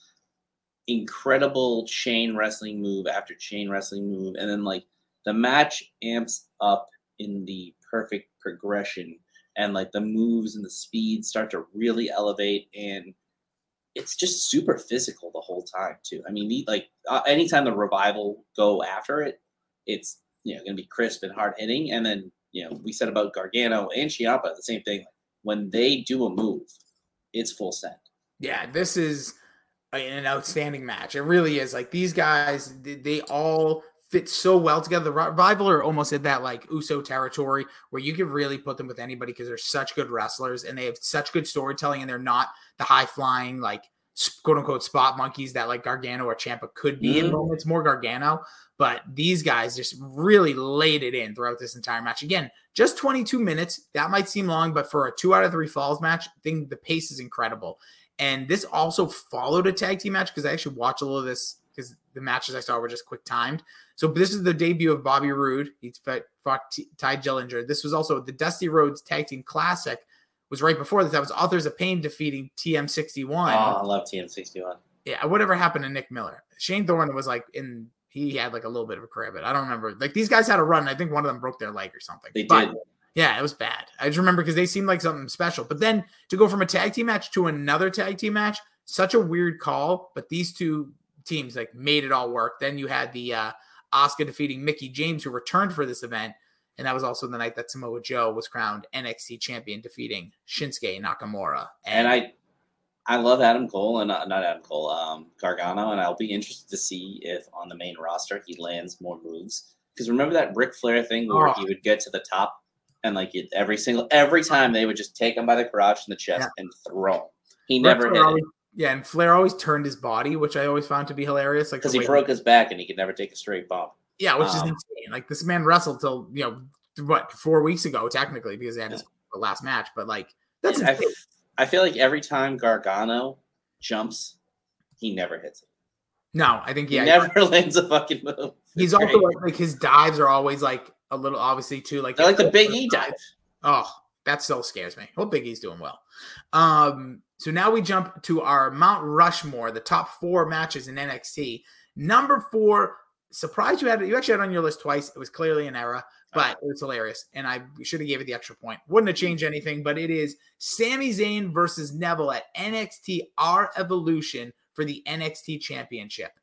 incredible chain wrestling move after chain wrestling move, and then like the match amps up in the perfect progression, and like the moves and the speed start to really elevate, and it's just super physical the whole time too. I mean, the, like uh, anytime the Revival go after it, it's, you know, going to be crisp and hard hitting, and then, you know, we said about Gargano and Ciampa, the same thing. When they do a move, it's full send. Yeah, this is an outstanding match. It really is. Like, these guys, they all fit so well together. The Revival are almost at that like Uso territory where you could really put them with anybody because they're such good wrestlers and they have such good storytelling, and they're not the high flying, like, quote unquote spot monkeys that like Gargano or Ciampa could be mm-hmm. in moments. More Gargano, but these guys just really laid it in throughout this entire match. Again, just twenty-two minutes. That might seem long, but for a two out of three falls match, I think the pace is incredible. And this also followed a tag team match because I actually watched a little of this because the matches I saw were just quick timed. So this is the debut of Bobby Roode. He fought, fought T- Ty Dillinger. This was also the Dusty Rhodes Tag Team Classic. Was right before this. That was Authors of Pain defeating T M sixty-one. Oh, I love T M sixty-one. Yeah, whatever happened to Nick Miller? Shane Thorne was like in, he had like a little bit of a career, but I don't remember. Like, these guys had a run. I think one of them broke their leg or something. They but, did. Yeah, it was bad. I just remember because they seemed like something special. But then to go from a tag team match to another tag team match, such a weird call. But these two teams like made it all work. Then you had the uh, Asuka defeating Mickie James, who returned for this event. And that was also the night that Samoa Joe was crowned N X T champion, defeating Shinsuke Nakamura. And, and I I love Adam Cole, and uh, not Adam Cole, um, Gargano, and I'll be interested to see if on the main roster he lands more moves. Because remember that Ric Flair thing where Oh. he would get to the top, and like it, every single every time they would just take him by the crotch and the chest Yeah. and throw him. He Ric never Flair hit always- it Yeah, and Flair always turned his body, which I always found to be hilarious. Like because the he way broke his back and he could never take a straight bump. Yeah, which is Um, insane. Like this man wrestled till you know what four weeks ago, technically, because he had his last match. But like that's I, insane. I feel like every time Gargano jumps, he never hits it. No, I think He yeah, never lands a fucking move. he's It's also great. like, like his dives are always like a little obviously too like They're like the Big E dive. Oh, that still scares me. Hope Big E's doing well. Um, so now we jump to our Mount Rushmore, the top four matches in N X T. Number four, surprised you had you actually had it on your list twice. It was clearly an error, but it was hilarious, and I should have gave it the extra point. Wouldn't have changed anything, but it is Sami Zayn versus Neville at N X T R Evolution for the N X T Championship.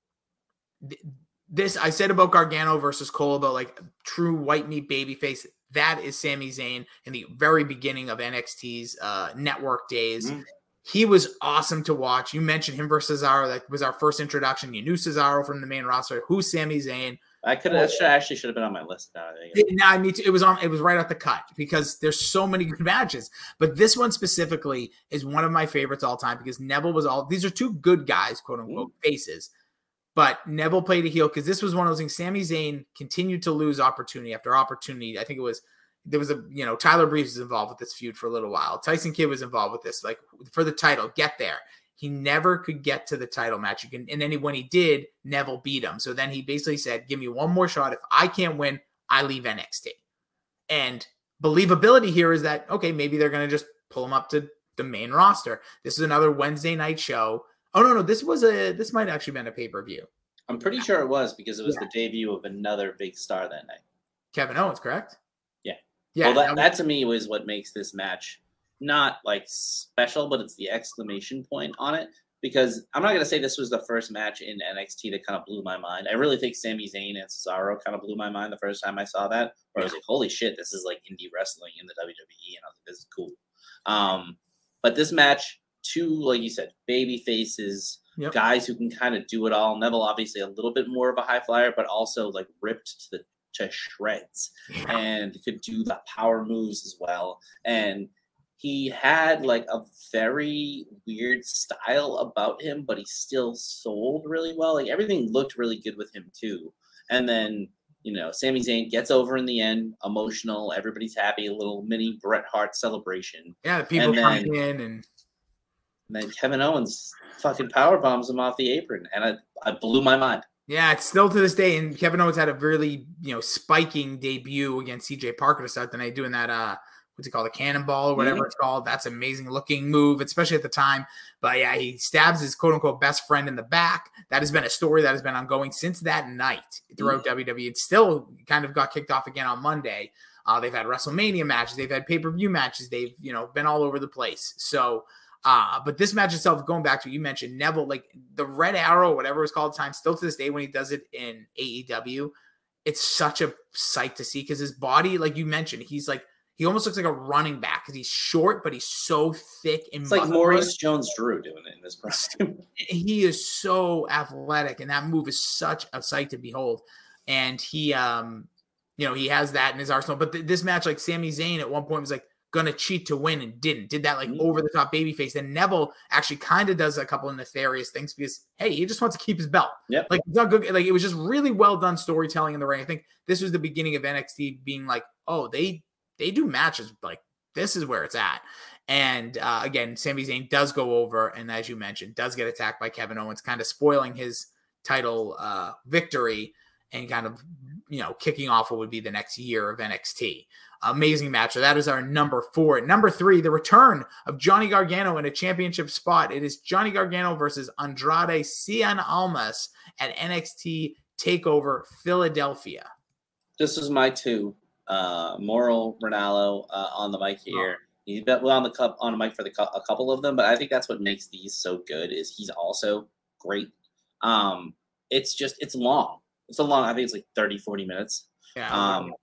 This I said about Gargano versus Cole about like true white meat babyface. That is Sami Zayn in the very beginning of N X T's uh, network days. Mhm. He was awesome to watch. You mentioned him versus Cesaro. That was our first introduction. You knew Cesaro from the main roster. Who's Sami Zayn? I could have actually should have been on my list now. I think. It, nah, me too. It was on. It was right at the cut because there's so many good matches. But this one specifically is one of my favorites all time because Neville was all. These are two good guys, quote unquote, faces. But Neville played a heel because this was one of those things. Sami Zayn continued to lose opportunity after opportunity. I think it was there was a you know Tyler Breeze was involved with this feud for a little while. Tyson Kidd was involved with this, like for the title. Get there. He never could get to the title match. You can, and then when he did, Neville beat him. So then he basically said, "Give me one more shot. If I can't win, I leave N X T." And believability here is that okay, maybe they're going to just pull him up to the main roster. This is another Wednesday night show. Oh no, no, this was a this might actually been a pay per view. I'm pretty sure it was because it was Yeah. the debut of another big star that night. Kevin Owens, correct? Yeah. Yeah. Well, that, that was- that to me was what makes this match not like special, but it's the exclamation point on it. Because I'm not going to say this was the first match in N X T that kind of blew my mind. I really think Sami Zayn and Cesaro kind of blew my mind the first time I saw that. Where I was like, holy shit, this is like indie wrestling in the W W E. And I was like, this is cool. Um, but this match, two, like you said, baby faces, Yep. guys who can kind of do it all. Neville, obviously, a little bit more of a high flyer, but also like ripped to the to shreds Yeah. and could do the power moves as well. And he had like a very weird style about him, but he still sold really well. Like everything looked really good with him too. And then, you know, Sami Zayn gets over in the end, emotional. Everybody's happy. A little mini Bret Hart celebration. Yeah, people And then- coming in and And then Kevin Owens fucking power bombs him off the apron, and I, I blew my mind. yeah, it's still to this day. And Kevin Owens had a really, you know, spiking debut against C J Parker to start the night, doing that uh what's it called, a cannonball or whatever Mhm. it's called. That's amazing looking move, especially at the time. But yeah, he stabs his quote unquote best friend in the back. That has been a story that has been ongoing since that night throughout Mhm. W W E. It still kind of got kicked off again on Monday. Uh, they've had WrestleMania matches, they've had pay-per-view matches, they've, you know, been all over the place. So uh, but this match itself, going back to what you mentioned, Neville, like the Red Arrow, whatever it's called at the time, still to this day when he does it in A E W, it's such a sight to see because his body, like you mentioned, he's like, he almost looks like a running back because he's short, but he's so thick and It's like muscular. Maurice Jones-Drew doing it in this costume. He is so athletic, and that move is such a sight to behold. And he, um, you know, he has that in his arsenal. But th- this match, like Sami Zayn at one point was like gonna cheat to win and didn't. Did that like Mhm. over the top babyface. Then Neville actually kind of does a couple of nefarious things because hey, he just wants to keep his belt. Yep. Like it's not good. Like it was just really well done storytelling in the ring. I think this was the beginning of N X T being like, oh, they they do matches like this is where it's at. And uh, again, Sami Zayn does go over, and as you mentioned, does get attacked by Kevin Owens, kind of spoiling his title uh, victory and kind of, you know, kicking off what would be the next year of N X T. Amazing match. So that is our number four. At number three, the return of Johnny Gargano in a championship spot. It is Johnny Gargano versus Andrade Cien Almas at N X T TakeOver Philadelphia. This is my two. Uh, Moral Ronaldo uh, on the mic here. He's been well on the cup on the mic for the a couple of them, but I think that's what makes these so good. Is he's also great. Um, it's just it's long. It's a long. I think it's like thirty, forty minutes. Yeah. Um,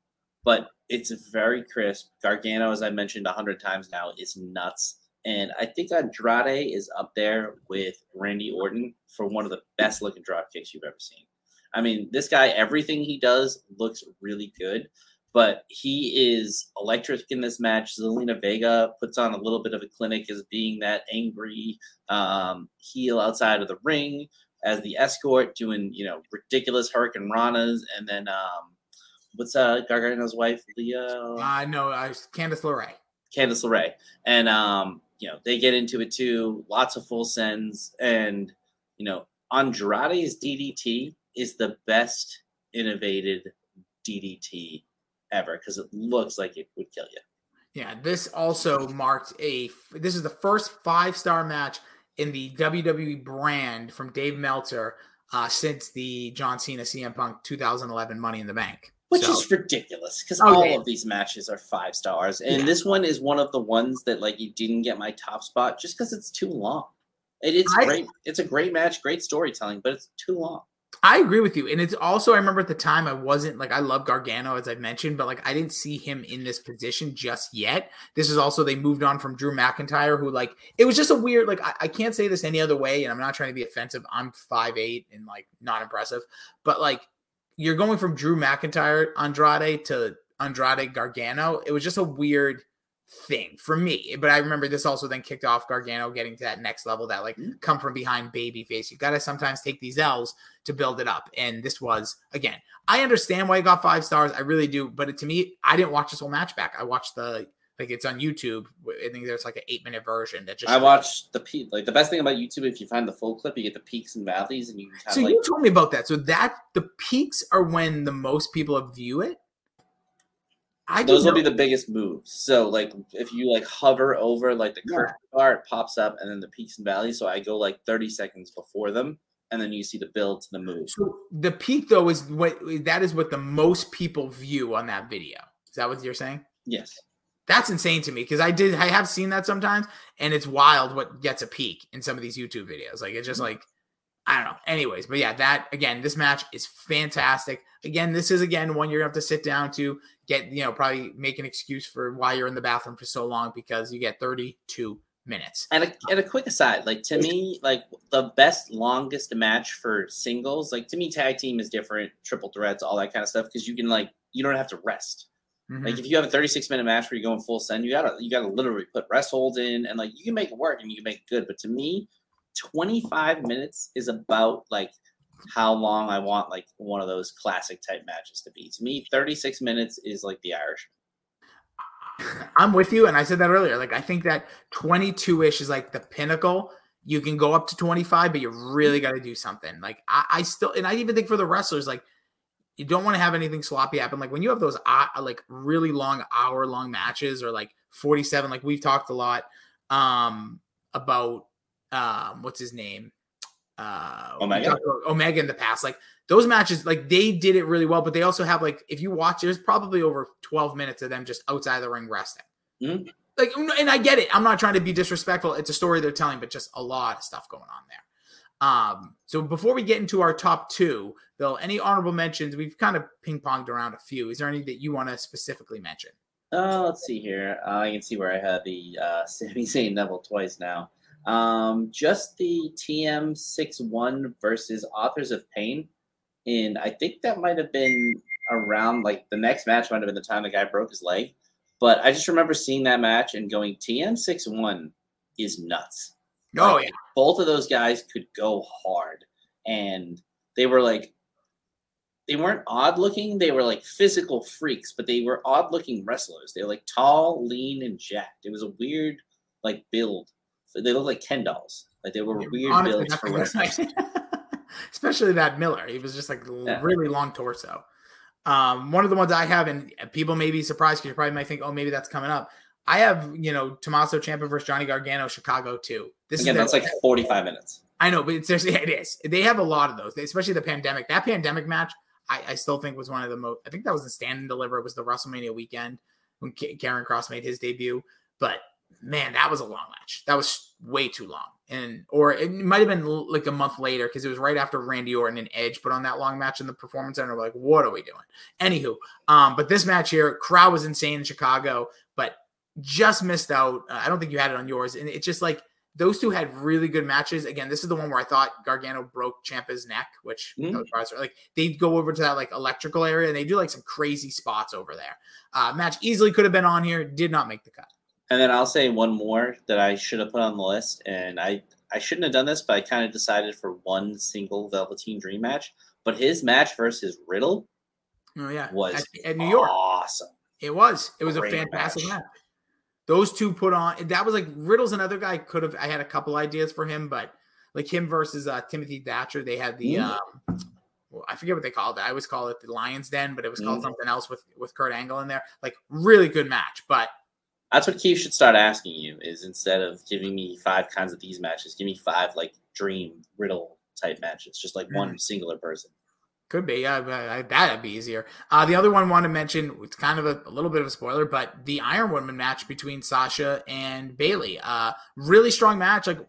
but it's very crisp. Gargano, as I mentioned a hundred times now, is nuts. And I think Andrade is up there with Randy Orton for one of the best looking drop kicks you've ever seen. I mean, this guy, everything he does looks really good, but he is electric in this match. Zelina Vega puts on a little bit of a clinic as being that angry um, heel outside of the ring as the escort, doing, you know, ridiculous Hurricane Ranas. And then um, what's uh, Gargano's wife, Leah? I uh, know, uh, Candice LeRae. Candice LeRae. And, um, you know, they get into it too. Lots of full sends. And, you know, Andrade's D D T is the best innovated D D T ever because it looks like it would kill you. Yeah, this also marked a. This is the first five-star match in the W W E brand from Dave Meltzer uh, since the John Cena C M Punk two thousand eleven Money in the Bank. Which so, is ridiculous because oh, all yeah. of these matches are five stars. And yeah. this one is one of the ones that, like, you didn't get my top spot just because it's too long. It, it's I, great. It's a great match, great storytelling, but it's too long. I agree with you. And it's also, I remember at the time I wasn't like, I love Gargano as I've mentioned, but like I didn't see him in this position just yet. This is also, they moved on from Drew McIntyre, who like, it was just a weird, like, I, I can't say this any other way. And I'm not trying to be offensive. I'm five eight and like not impressive, but like you're going from Drew McIntyre, Andrade to Andrade Gargano. It was just a weird thing for me. But I remember this also then kicked off Gargano getting to that next level, that like come from behind baby face. You got to sometimes take these L's to build it up. And this was, again, I understand why it got five stars. I really do. But it, to me, I didn't watch this whole match back. I watched the, like it's on YouTube. I think there's like an eight minute version that just. I watched the peak. Like the best thing about YouTube, if you find the full clip, you get the peaks and valleys, and you can kind so of like. You told me about that. So that the peaks are when the most people view it. I Those will know. be the biggest moves. So like if you like hover over like the curtain yeah. bar, it pops up, and then the peaks and valleys. So I go like thirty seconds before them, and then you see the build to the move. So the peak though is what that is what the most people view on that video. Is that what you're saying? Yes. That's insane to me because I did I have seen that sometimes, and it's wild what gets a peak in some of these YouTube videos. Like it's just like I don't know. Anyways, but yeah, that again, this match is fantastic. Again, this is again one you're gonna have to sit down to get, you know, probably make an excuse for why you're in the bathroom for so long because you get thirty-two minutes. And a, and a quick aside, like to me, like the best longest match for singles, like to me, tag team is different, triple threats, all that kind of stuff, because you can like you don't have to rest. Mm-hmm. Like if you have a thirty-six minute match where you're going full send, you gotta you gotta literally put rest holds in, and like you can make it work and you can make it good. But to me, twenty-five minutes is about like how long I want like one of those classic type matches to be. To me, thirty-six minutes is like the Irishman. I'm with you, and I said that earlier. Like I think that twenty-two-ish is like the pinnacle. You can go up to twenty-five, but you really got to do something. Like I, I still, and I even think for the wrestlers, like you don't want to have anything sloppy happen. Like when you have those uh, like really long hour long matches, or like forty-seven, like we've talked a lot um, about. Um, what's his name? Uh, Omega. Omega in the past, like those matches, like they did it really well. But they also have like, if you watch, there's probably over twelve minutes of them just outside the ring resting. Mm-hmm. Like, and I get it. I'm not trying to be disrespectful. It's a story they're telling, but just a lot of stuff going on there. Um, so before we get into our top two, Bill, any honorable mentions? We've kind of ping ponged around a few. Is there any that you want to specifically mention? Uh, let's see here. Uh, I can see where I had the uh, Sami Zayn Neville twice now. Um, just the T M six one versus Authors of Pain. And I think that might have been around, like, the next match might have been the time the guy broke his leg. But I just remember seeing that match and going, T M six one is nuts. Oh, like, yeah. Both of those guys could go hard. And they were, like, they weren't odd-looking. They were, like, physical freaks, but they were odd-looking wrestlers. They were, like, tall, lean, and jacked. It was a weird, like, build. They look like Ken dolls. Like they were weird Honestly, builds for wrestlers. Especially that Miller. He was just like yeah. really long torso. Um, one of the ones I have, and people may be surprised because you probably might think, oh, maybe that's coming up. I have, you know, Tommaso Ciampa versus Johnny Gargano, Chicago two. This Again, is that's like forty-five minutes. I know, but it's yeah, it is. They have a lot of those, especially the pandemic. That pandemic match, I, I still think was one of the most. I think that was the Stand and Deliver. It was the WrestleMania weekend when K- Karrion Kross made his debut, but. Man, that was a long match. That was way too long. and or it might have been like a month later because it was right after Randy Orton and Edge put on that long match in the Performance Center. We're like, what are we doing? Anywho, um, but this match here, crowd was insane in Chicago, but just missed out. Uh, I don't think you had it on yours, and it's just like those two had really good matches. Again, this is the one where I thought Gargano broke Ciampa's neck, which Mm-hmm. was like they go over to that like electrical area and they do like some crazy spots over there. Uh, match easily could have been on here, did not make the cut. And then I'll say one more that I should have put on the list, and I, I shouldn't have done this, but I kind of decided for one single Velveteen Dream match. But his match versus Riddle Oh yeah, was at, at New York, awesome. it was. It was Great a fantastic match. match. Those two put on. That was like Riddle's another guy. Could have. I had a couple ideas for him, but like him versus uh, Timothy Thatcher, they had the. Mm. Um, well, I forget what they called it. I always call it the Lion's Den, but it was called Mm. something else with with Kurt Angle in there. Like really good match, but That's what Keith should start asking you is instead of giving me five kinds of these matches, give me five like Dream Riddle type matches, just like one singular person. could be. Yeah, I, I, that'd be easier. Uh, the other one I want to mention, it's kind of a, a little bit of a spoiler, but the Iron Woman match between Sasha and Bailey. Uh, really strong match. Like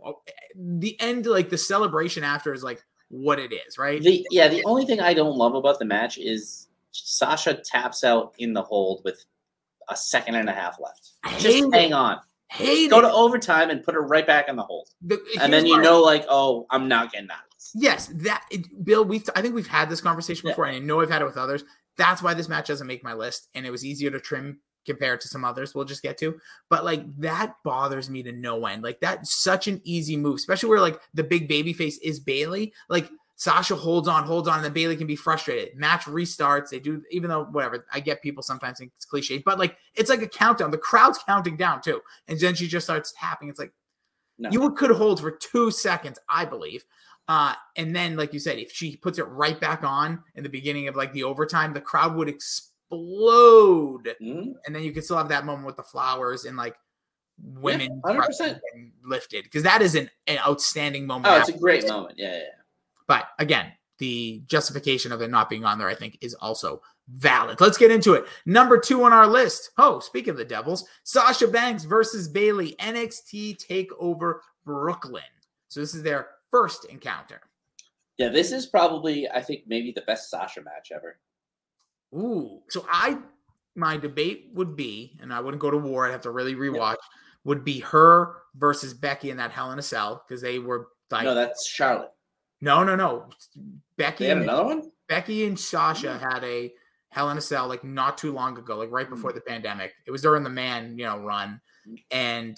the end, like the celebration after is like what it is, right? The yeah, the only thing I don't love about the match is Sasha taps out in the hold with a second and a half left. I Just hate hang it. on. Hate Go it. to overtime and put her right back in the hold. The- And then here's you why. know, like, oh, I'm not getting out of this. Yes, that it, Bill. We I think we've had this conversation Yeah. before, and I know I've had it with others. That's why this match doesn't make my list, and it was easier to trim compared to some others. We'll just get to, but like that bothers me to no end. Like that's such an easy move, especially where like the big baby face is Bailey. Like Sasha holds on, holds on, and then Bailey can be frustrated. Match restarts. They do, even though whatever. I get people sometimes think it's cliche, but like it's like a countdown. The crowd's counting down too, and then she just starts tapping. It's like. No. You could hold for two seconds, I believe. Uh, and then, like you said, if she puts it right back on in the beginning of like the overtime, the crowd would explode. Mhm. And then you could still have that moment with the flowers and like women one hundred percent. getting lifted. Because that is an, an outstanding moment. Oh, it's a after. great moment. Yeah, yeah, yeah. But again, the justification of it not being on there, I think, is also valid. Let's get into it. Number two on our list. Oh, speaking of the Devils, Sasha Banks versus Bailey, N X T TakeOver Brooklyn. So this is their first encounter. Yeah, this is probably, I think, maybe the best Sasha match ever. Ooh. So I, my debate would be, and I wouldn't go to war, I'd have to really rewatch, would be her versus Becky in that Hell in a Cell, because they were like, No, that's Charlotte. no, no, no. Becky They had and another one? Becky and Sasha had a Hell in a Cell like not too long ago, like right before the pandemic. It was during the man, you know, run. And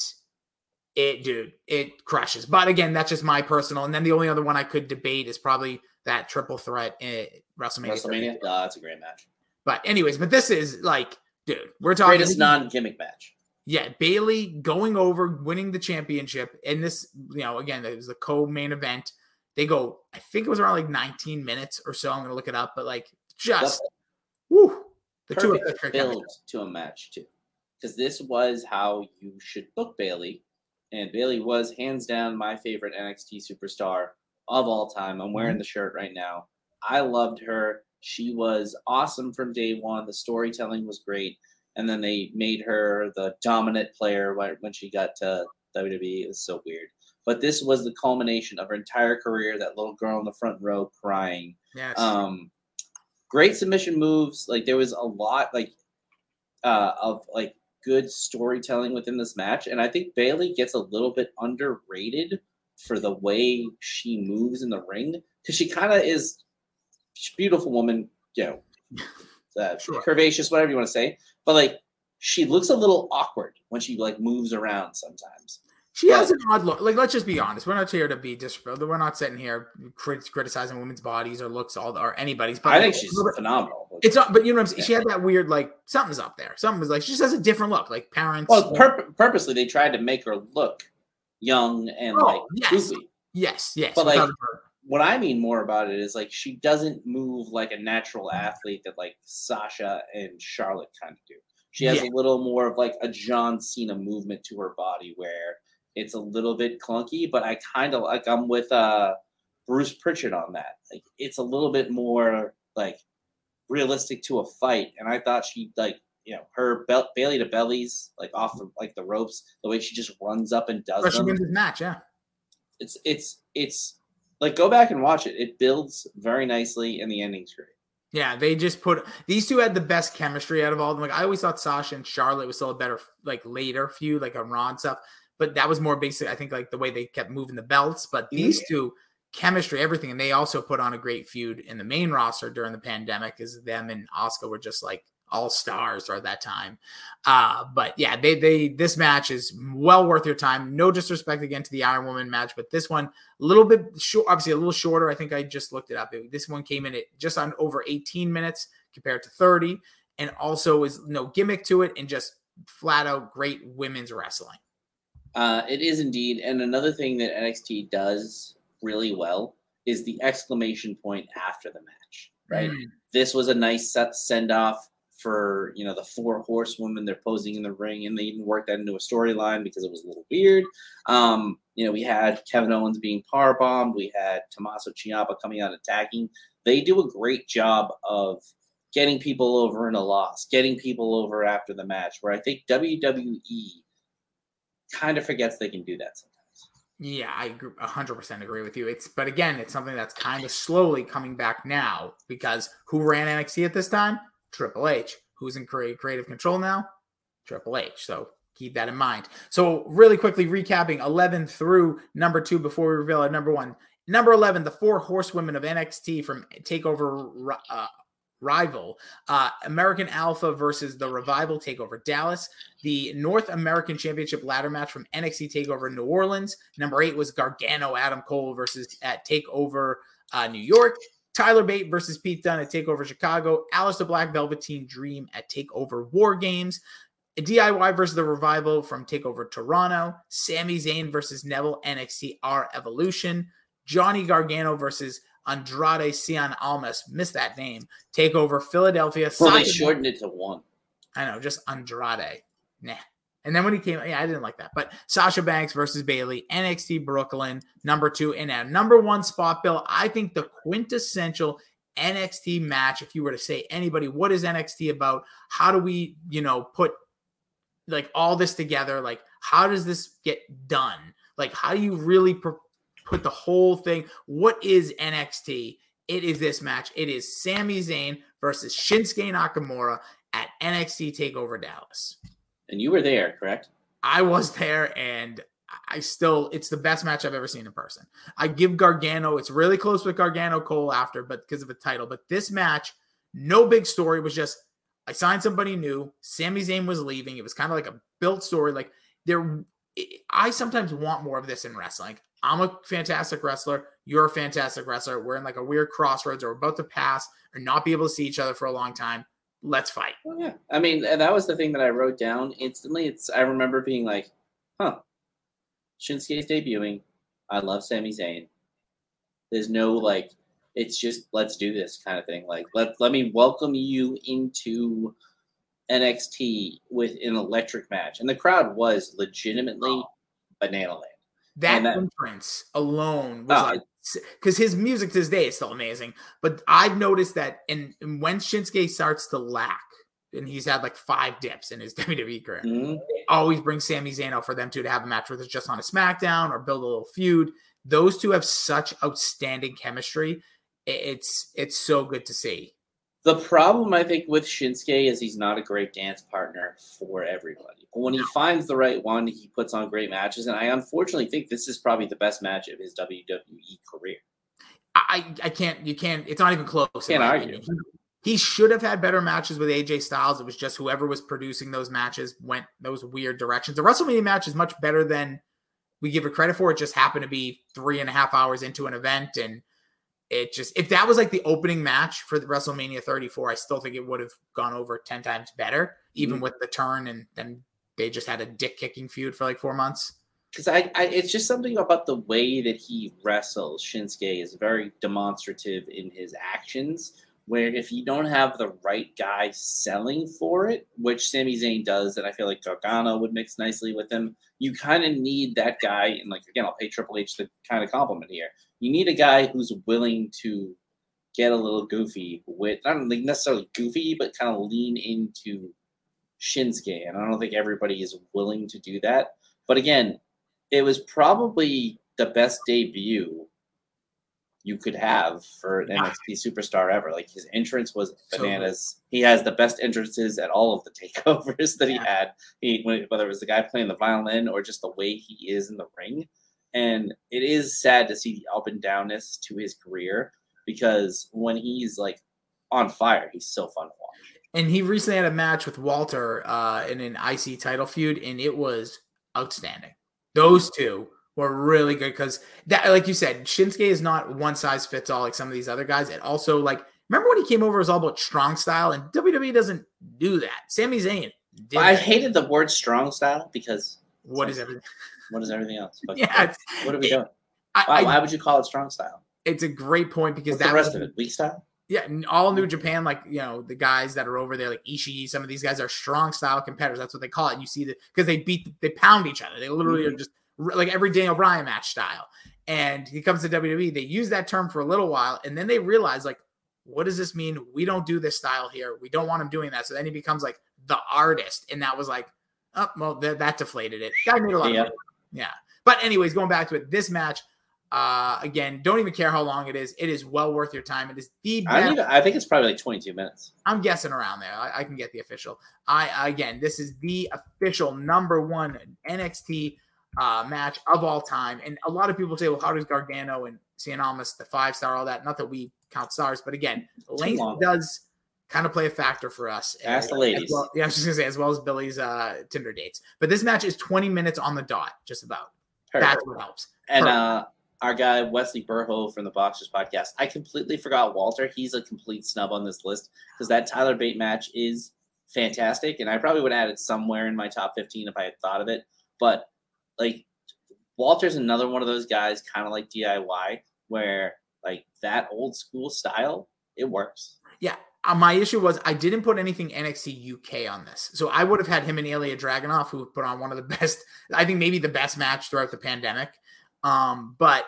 it, dude, it crushes. But again, that's just my personal. And then the only other one I could debate is probably that triple threat at WrestleMania. WrestleMania? No, that's a great match. But anyways, but this is like, dude, we're talking Greatest non-gimmick match. Yeah, Bailey going over, winning the championship. And this, you know, again, it was the co-main event. They go, I think it was around like nineteen minutes or so. I'm going to look it up, but like just, woo, the two of them. Perfect build to a match, too. Because this was how you should book Bailey. And Bailey was hands down my favorite N X T superstar of all time. I'm wearing the shirt right now. I loved her. She was awesome from day one. The storytelling was great. And then they made her the dominant player when she got to W W E. It was so weird. But this was the culmination of her entire career, that little girl in the front row crying. Yes. Um, great submission moves. Like there was a lot like uh, of like good storytelling within this match. And I think Bailey gets a little bit underrated for the way she moves in the ring. Because she kind of is she's a beautiful woman, you know, uh, Sure. curvaceous, whatever you want to say. But like she looks a little awkward when she like moves around sometimes. She has an odd look. Like, let's just be honest. We're not here to be disrespectful. We're not sitting here crit- criticizing women's bodies or looks all or anybody's. But I think she's phenomenal. It's not. But you know what I'm saying. She had that weird like something's up there. Something was like she just has a different look. Like parents. Well, pur- purposely they tried to make her look young and Oh, like yes. goofy. yes, yes. But like without her. what I mean more about it is like she doesn't move like a natural athlete that like Sasha and Charlotte kind of do. She has Yeah. a little more of like a John Cena movement to her body where it's a little bit clunky, but I kind of like I'm with uh Bruce Pritchard on that. Like it's a little bit more like realistic to a fight, and I thought she like you know her belt Bailey to bellies like off of like the ropes, the way she just runs up and does Or she them. wins this match. Yeah. It's it's it's like go back and watch it. It builds very nicely, and the ending's great. Yeah, they just put these two had the best chemistry out of all of them. Like I always thought Sasha and Charlotte was still a better like later feud, like a Raw and stuff. But that was more basic. I think like the way they kept moving the belts. But these two chemistry, everything, and they also put on a great feud in the main roster during the pandemic. Is them and Asuka were just like all stars at that time. Uh, but yeah, they they this match is well worth your time. No disrespect again to the Iron Woman match, but this one a little bit short, obviously a little shorter. I think I just looked it up. It, this one came in at just on over eighteen minutes compared to thirty, and also is no gimmick to it and just flat out great women's wrestling. Uh, it is indeed, and another thing that N X T does really well is the exclamation point after the match. Right, mm. This was a nice set send off for, you know, the four horsewomen. They're posing in the ring, and they even worked that into a storyline because it was a little weird. Um, you know, we had Kevin Owens being power bombed. We had Tommaso Ciampa coming out attacking. They do a great job of getting people over in a loss, getting people over after the match, where I think W W E kind of forgets they can do that sometimes. Yeah, I agree, one hundred percent agree with you. It's But again, it's something that's kind of slowly coming back now because who ran N X T at this time? Triple H. Who's in creative control now? Triple H. So keep that in mind. So really quickly recapping eleven through number two before we reveal our number one. Number eleven, the four horsewomen of N X T from TakeOver uh, Rival. Uh, American Alpha versus the Revival, TakeOver Dallas. The North American Championship ladder match from N X T TakeOver New Orleans. Number eight was Gargano Adam Cole versus at TakeOver uh, New York. Tyler Bate versus Pete Dunne at TakeOver Chicago. Aleister Black Velveteen Dream at TakeOver War Games. D I Y versus the Revival from TakeOver Toronto. Sami Zayn versus Neville N X T R Evolution. Johnny Gargano versus Andrade Cien Almas. Missed that name. TakeOver Philadelphia. Well, they shortened it to one. I know, just Andrade. Nah. And then when he came, yeah, I didn't like that. But Sasha Banks versus Bayley, N X T Brooklyn, number two. And at number one spot, Bill, I think the quintessential N X T match, if you were to say anybody, what is N X T about? How do we, you know, put like all this together? Like, how does this get done? Like, how do you really pr- put the whole thing? What is N X T? It is this match. It is Sami Zayn versus Shinsuke Nakamura at N X T TakeOver Dallas. And you were there, correct? I was there, and I still, it's the best match I've ever seen in person. I give Gargano, it's really close with Gargano Cole after, but because of the title. But this match, no big story. It was just, I signed somebody new. Sami Zayn was leaving. It was kind of like a built story. Like, there, I sometimes want more of this in wrestling. I'm a fantastic wrestler. You're a fantastic wrestler. We're in like a weird crossroads, or we're about to pass, or not be able to see each other for a long time. Let's fight. Oh, yeah. I mean, and that was the thing that I wrote down instantly. It's I remember being like, huh, Shinsuke's debuting. I love Sami Zayn. There's no, like, it's just, let's do this kind of thing. Like, let, let me welcome you into N X T with an electric match. And the crowd was legitimately oh. banana land. That, that entrance alone was uh, like, because his music to this day is still amazing. But I've noticed that, and when Shinsuke starts to lack, and he's had like five dips in his W W E career, mm-hmm. they always bring Sami Zayn out for them two to have a match, whether it's just on a SmackDown or build a little feud. Those two have such outstanding chemistry. It's it's so good to see. The problem, I think, with Shinsuke is he's not a great dance partner for everybody. But when he finds the right one, he puts on great matches. And I unfortunately think this is probably the best match of his W W E career. I, I can't, you can't, it's not even close. Can't argue. Opinion. He should have had better matches with A J Styles. It was just whoever was producing those matches went those weird directions. The WrestleMania match is much better than we give it credit for. It just happened to be three and a half hours into an event, and it just, if that was like the opening match for the WrestleMania thirty-four, I still think it would have gone over ten times better, even mm-hmm. with the turn. And then they just had a dick kicking feud for like four months. Because I, I, it's just something about the way that he wrestles. Shinsuke is very demonstrative in his actions, where if you don't have the right guy selling for it, which Sami Zayn does, and I feel like Gargano would mix nicely with him, you kind of need that guy. And like, again, I'll pay Triple H the kind of compliment here. You need a guy who's willing to get a little goofy with, I don't think necessarily goofy, but kind of lean into Shinsuke. And I don't think everybody is willing to do that. But again, it was probably the best debut you could have for an Yeah. N X T superstar ever. Like his entrance was So bananas. He has the best entrances at all of the takeovers that he Yeah. had. He whether it was the guy playing the violin or just the way he is in the ring. And it is sad to see the up and downness to his career because when he's like on fire, he's so fun to watch. And he recently had a match with Walter uh, in an I C title feud, and it was outstanding. Those two were really good because that, like you said, Shinsuke is not one size fits all like some of these other guys. It also, like, remember when he came over, it was all about strong style, and W W E doesn't do that. Sami Zayn did I that. hated the word strong style because What is everything? what is everything else? But Yeah, it's, what are we it- doing? I, Why, I, why would you call it strong style? it's a great point because What's that the rest was, of it? Weak style? yeah, and all New Japan, like, you know, the guys that are over there, like Ishii, some of these guys are strong style competitors. That's what they call it. And you see that because they beat, they pound each other. They literally Mhm. are just r- like every Daniel Bryan match style. And he comes to W W E. They use that term for a little while, and then they realize, like, what does this mean? We don't do this style here. We don't want him doing that. So then he becomes like the artist, and that was like, oh, well, that, that deflated it. Guy made a lot Yeah. of money. Yeah. But anyways, going back to it, this match. Uh, again, don't even care how long it is. It is well worth your time. It is the I best. don't even, I think it's probably like twenty-two minutes. I'm guessing around there. I, I can get the official. I again, this is the official number one N X T uh, match of all time. And a lot of people say, well, how does Gargano and Cien Almas, the five star, all that? Not that we count stars, but again, length long. does kind of play a factor for us. Ask the As ladies. well- yeah, I was just gonna say, as well as Billy's uh, Tinder dates. But this match is twenty minutes on the dot, just about. Perfect. That's what helps. And Perfect. uh, our guy Wesley Burho from the Boxers podcast, I completely forgot Walter. He's a complete snub on this list because that Tyler Bate match is fantastic, and I probably would add it somewhere in my top fifteen if I had thought of it. But like Walter's another one of those guys, kind of like D I Y, where like that old school style, it works. Yeah. Uh, my issue was I didn't put anything N X T U K on this. So I would have had him and Ilya Dragunov, who put on one of the best, I think maybe the best match throughout the pandemic. Um, but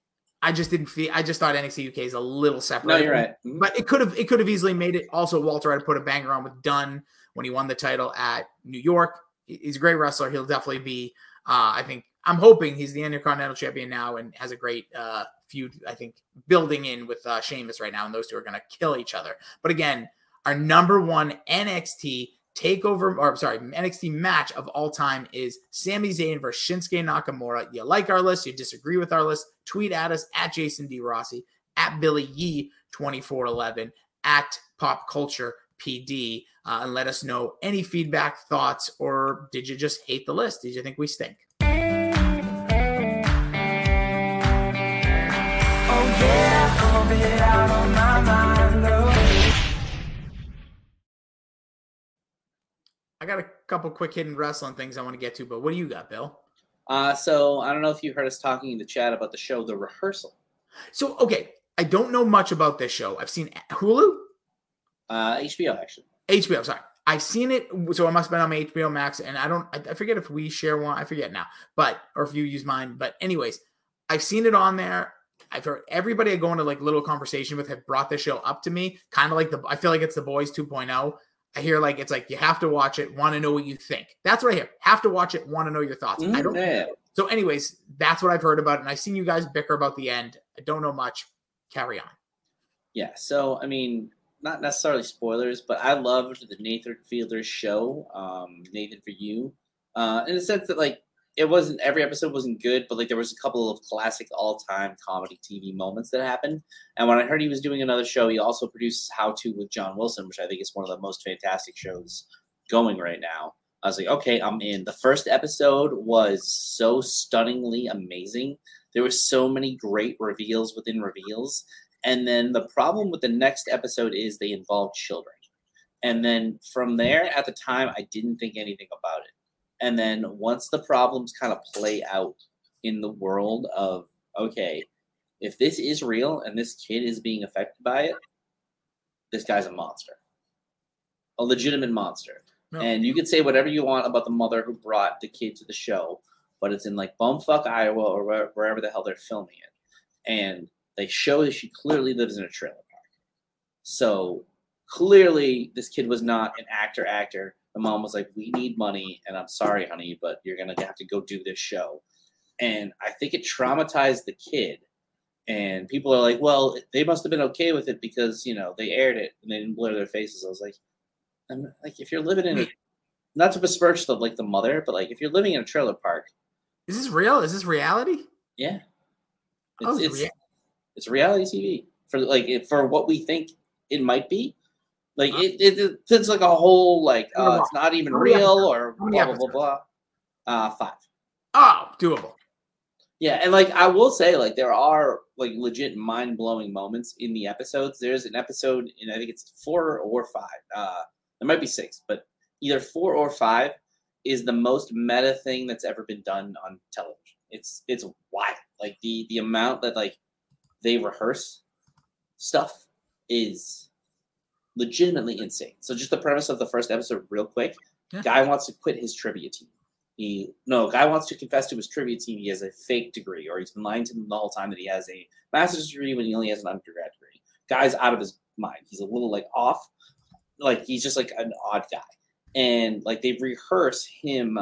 I just didn't feel, I just thought N X T U K is a little separate. No, you're right. Mhm. But it could have, it could have easily made it. Also, Walter had put a banger on with Dunn when he won the title at New York. He- He's a great wrestler. He'll definitely be, uh, I think, I'm hoping he's the Intercontinental Champion now and has a great uh, feud, I think, building in with uh, Sheamus right now. And those two are going to kill each other. But again, our number one N X T takeover, or sorry, N X T match of all time is Sami Zayn versus Shinsuke Nakamura. You like our list, you disagree with our list, tweet at us at Jason D. Rossi, at Billy Yee twenty-four eleven, at Pop Culture P D, uh, and let us know any feedback, thoughts, or did you just hate the list? Did you think we stink? I got a couple quick hidden wrestling things I want to get to, but what do you got, Bill? Uh, so I don't know if you heard us talking in the chat about the show, The Rehearsal. So, okay, I don't know much about this show. I've seen Hulu, Uh, H B O, actually. H B O. Sorry, I've seen it, so it must have been on my H B O Max, and I don't, I, I forget if we share one. I forget now, but or if you use mine. But anyways, I've seen it on there. I've heard everybody I go into like little conversation with have brought this show up to me, kind of like the. I feel like it's the Boys two point oh. I hear like it's like you have to watch it, want to know what you think. That's what I hear. Have to watch it, want to know your thoughts. I don't. Yeah. So, anyways, that's what I've heard about it, and I've seen you guys bicker about the end. I don't know much. Carry on. Yeah, so I mean, not necessarily spoilers, but I loved the Nathan Fielder's show, um, Nathan for You, uh, in the sense that like it wasn't every episode wasn't good, but like there was a couple of classic all-time comedy T V moments that happened. And when I heard he was doing another show, he also produces How To with John Wilson, which I think is one of the most fantastic shows going right now. I was like, okay, I'm in. The first episode was so stunningly amazing. There were so many great reveals within reveals. And then the problem with the next episode is they involve children. And then from there, at the time, I didn't think anything about it. And then once the problems kind of play out in the world of, okay, if this is real and this kid is being affected by it, this guy's a monster. A legitimate monster. No. And you could say whatever you want about the mother who brought the kid to the show, but it's in like bumfuck Iowa or where- wherever the hell they're filming it. And they show that she clearly lives in a trailer park. So clearly this kid was not an actor actor. The mom was like, we need money, and I'm sorry, honey, but you're going to have to go do this show. and I think it traumatized the kid. And people are like, well, they must have been okay with it because, you know, they aired it and they didn't blur their faces. I was like, I'm like, if you're living in a, not to besmirch the like the mother, but like if you're living in a trailer park, Is this real? Is this reality? yeah, it's Oh, it's it's, rea- it's reality T V for like it, for what we think it might be. Like Uh, it, it, it's like a whole like I'm gonna uh, watch. it's not even How many real episodes? or How many blah blah blah episodes? blah. Uh, five. Oh, doable. Yeah, and like I will say, like there are like legit mind blowing moments in the episodes. There's an episode in I think it's four or five. Uh, there might be six, but either four or five is the most meta thing that's ever been done on television. It's it's wild. Like the the amount that like they rehearse stuff is legitimately insane. So just the premise of the first episode, real quick. Yeah. Guy wants to quit his trivia team. He no guy wants to confess to his trivia team he has a fake degree, or he's been lying to them the whole time that he has a master's degree when he only has an undergrad degree. Guy's out of his mind. He's a little like off, like he's just like an odd guy. And like they rehearse him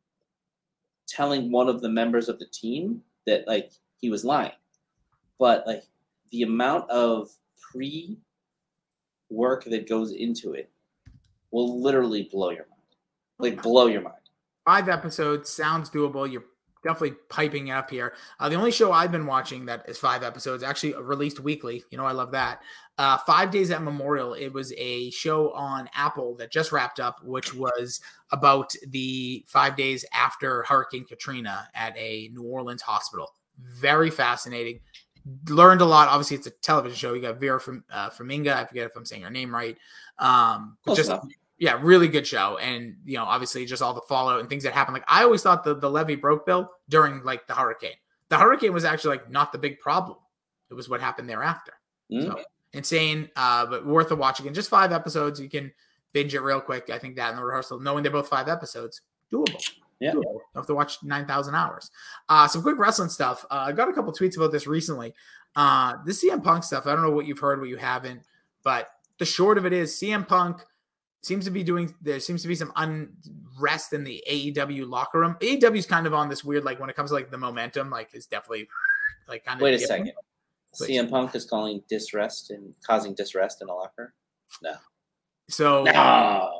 telling one of the members of the team that like he was lying, but like the amount of pre work that goes into it will literally blow your mind, like blow your mind. Five episodes sounds doable. You're definitely piping it up here. Uh, the only show I've been watching that is five episodes, actually released weekly. You know, I love that. Uh, Five Days at Memorial. It was a show on Apple that just wrapped up, which was about the five days after Hurricane Katrina at a New Orleans hospital. Very fascinating. Learned a lot. Obviously, it's a television show. You got Vera from uh, Farmiga. I forget if I'm saying her name right. Um, but Close just enough. yeah, really good show. And, you know, obviously just all the fallout and things that happened. Like I always thought the, the levee broke, Bill, during like the hurricane. The hurricane was actually like not the big problem. It was what happened thereafter. Mm. So insane, uh, but worth a watch. Again, just five episodes. You can binge it real quick. I think that in the rehearsal, knowing they're both five episodes, doable. Yeah. Doable. You have to watch nine thousand hours. Uh, some quick wrestling stuff. Uh, I got a couple tweets about this recently. Uh, the C M Punk stuff, I don't know what you've heard, what you haven't, but the short of it is C M Punk seems to be doing, there seems to be some unrest in the A E W locker room. A E W is kind of on this weird, like when it comes to like the momentum, like is definitely like kind of. Wait a different. second. C M Punk is calling disrest and causing disrest in a locker? No. So, No.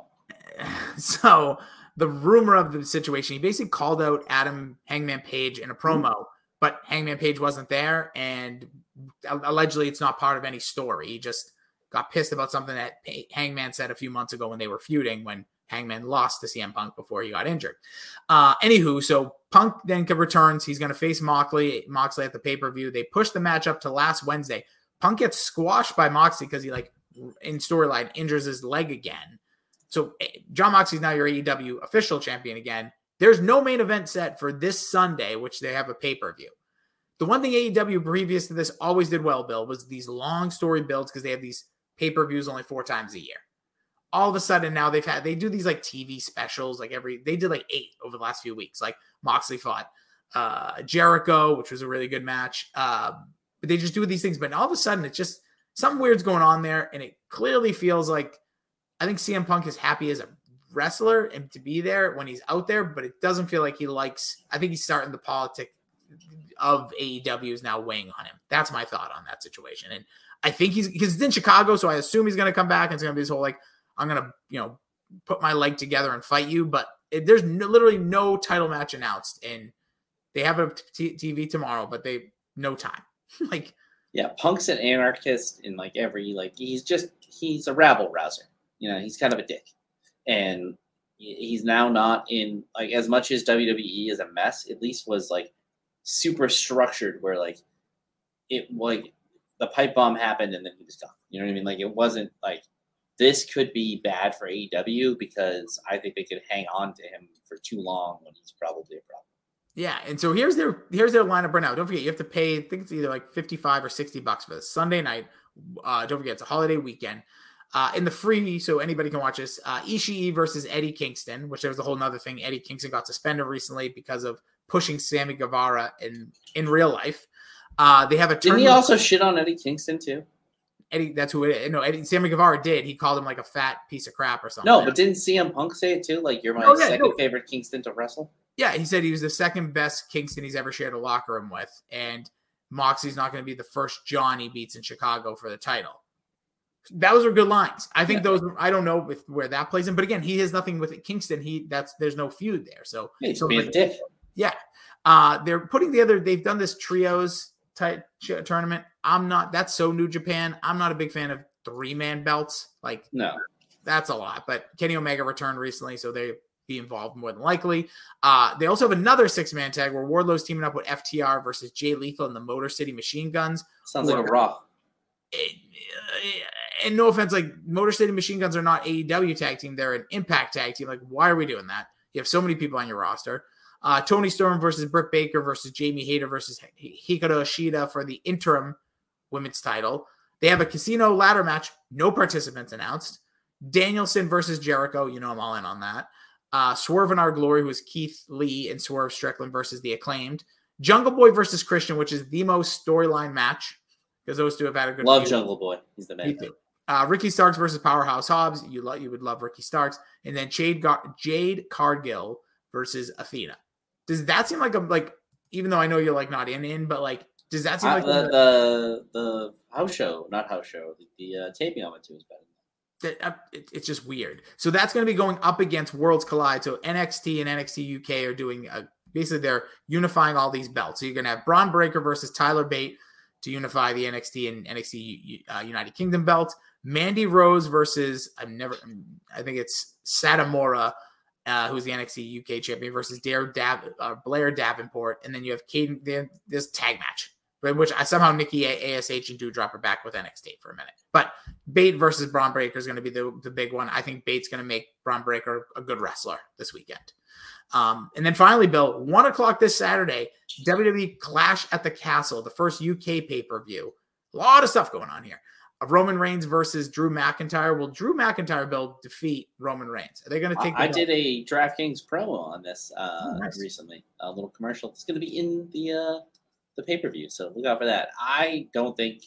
so the rumor of the situation, he basically called out Adam Hangman Page in a promo, but Hangman Page wasn't there, and allegedly it's not part of any story. He just got pissed about something that Hangman said a few months ago when they were feuding, when Hangman lost to C M Punk before he got injured. Uh, anywho, so Punk then returns. He's going to face Moxley, Moxley at the pay-per-view. They push the match up to last Wednesday. Punk gets squashed by Moxley because he, like, in storyline, injures his leg again. So John Moxley is now your A E W official champion again. There's no main event set for this Sunday, which they have a pay-per-view. The one thing A E W previous to this always did well, Bill, was these long story builds because they have these pay-per-views only four times a year. All of a sudden now they've had, they do these like T V specials, like every, they did like eight over the last few weeks. Like Moxley fought uh, Jericho, which was a really good match. Uh, but they just do these things. But all of a sudden it's just something weird's going on there. And it clearly feels like, I think C M Punk is happy as a wrestler and to be there when he's out there, but it doesn't feel like he likes, I think he's starting the politic of A E W is now weighing on him. That's my thought on that situation. And I think he's, because he's in Chicago, so I assume he's going to come back and it's going to be this whole, like, I'm going to, you know, put my leg together and fight you. But it, there's no, literally no title match announced. And they have a t- TV tomorrow, but they, no time. like, yeah, Punk's an anarchist in like every, like, he's just, he's a rabble rouser. You know, he's kind of a dick. And he's now not in, like, as much as W W E is a mess, at least was like super structured where like it, like, the pipe bomb happened and then he was gone. You know what I mean? Like, it wasn't like, this could be bad for A E W because I think they could hang on to him for too long when he's probably a problem. Yeah, and so here's their here's their lineup right now. Don't forget, you have to pay, I think it's either like fifty-five or sixty bucks for this Sunday night. Uh, don't forget, it's a holiday weekend. Uh, in the free, so anybody can watch this, uh, Ishii versus Eddie Kingston, which there was a whole nother thing. Eddie Kingston got suspended recently because of pushing Sammy Guevara in, in real life. Uh, they have a Didn't he also shit on Eddie Kingston too? Eddie, that's who it is. No, Eddie, Sammy Guevara did. He called him like a fat piece of crap or something. No, but didn't C M Punk say it too? Like, you're my Oh, yeah, second no. favorite Kingston to wrestle? Yeah, he said he was the second best Kingston he's ever shared a locker room with, and Moxley's not going to be the first John he beats in Chicago for the title. Those are good lines. I think yeah. those. I don't know with where that plays in, but again, he has nothing with Kingston. He that's there's no feud there. So, yeah, he's so being like, a dick. Yeah, uh, they're putting together. They've done this trios type tournament. I'm not. That's so New Japan. I'm not a big fan of three man belts. Like no, that's a lot. But Kenny Omega returned recently, so they be involved more than likely. Uh, they also have another six man tag where Wardlow's teaming up with F T R versus Jay Lethal and the Motor City Machine Guns. Sounds like a Raw. It, and no offense, like Motor City Machine Guns are not A E W tag team. They're an Impact tag team. Like, why are we doing that? You have so many people on your roster. Uh, Tony Storm versus Britt Baker versus Jamie Hayter versus Hikaru Ishida for the interim women's title. They have a casino ladder match. No participants announced. Danielson versus Jericho. You know I'm all in on that. Uh, Swerve in Our Glory, who is Keith Lee and Swerve Strickland versus the Acclaimed. Jungle Boy versus Christian, which is the most storyline match because those two have had a good Love feud. Jungle Boy. He's the man. Me too. Uh, Ricky Starks versus Powerhouse Hobbs. You lo- you would love Ricky Starks. And then Jade, Gar- Jade Cargill versus Athena. Does that seem like a, like, even though I know you're like not in, in, but like, does that seem uh, like the, a, the, the house show, not house show, the, the uh, taping I went to is better. That, uh, it, it's just weird. So that's going to be going up against Worlds Collide. So N X T and N X T U K are doing a, basically they're unifying all these belts. So you're going to have Braun Breaker versus Tyler Bate to unify the N X T and N X T uh, United Kingdom belts. Mandy Rose versus I've never I think it's Satomura, uh, who's the N X T U K champion versus Dare Dav, uh, Blair Davenport, and then you have Caden. This tag match. But which I somehow Nikki A S H and Doudrop are back with N X T for a minute. But Bate versus Braun Breaker is going to be the, the big one. I think Bate's going to make Braun Breaker a good wrestler this weekend. Um, and then finally, Bill, one o'clock this Saturday, W W E Clash at the Castle, the first U K pay-per-view. A lot of stuff going on here. Uh, Roman Reigns versus Drew McIntyre. Will Drew McIntyre, Bill, defeat Roman Reigns? Are they going to take? I, I did a DraftKings promo on this uh, oh, nice. recently. A little commercial. It's going to be in the uh, the pay-per-view, so look out for that. I don't think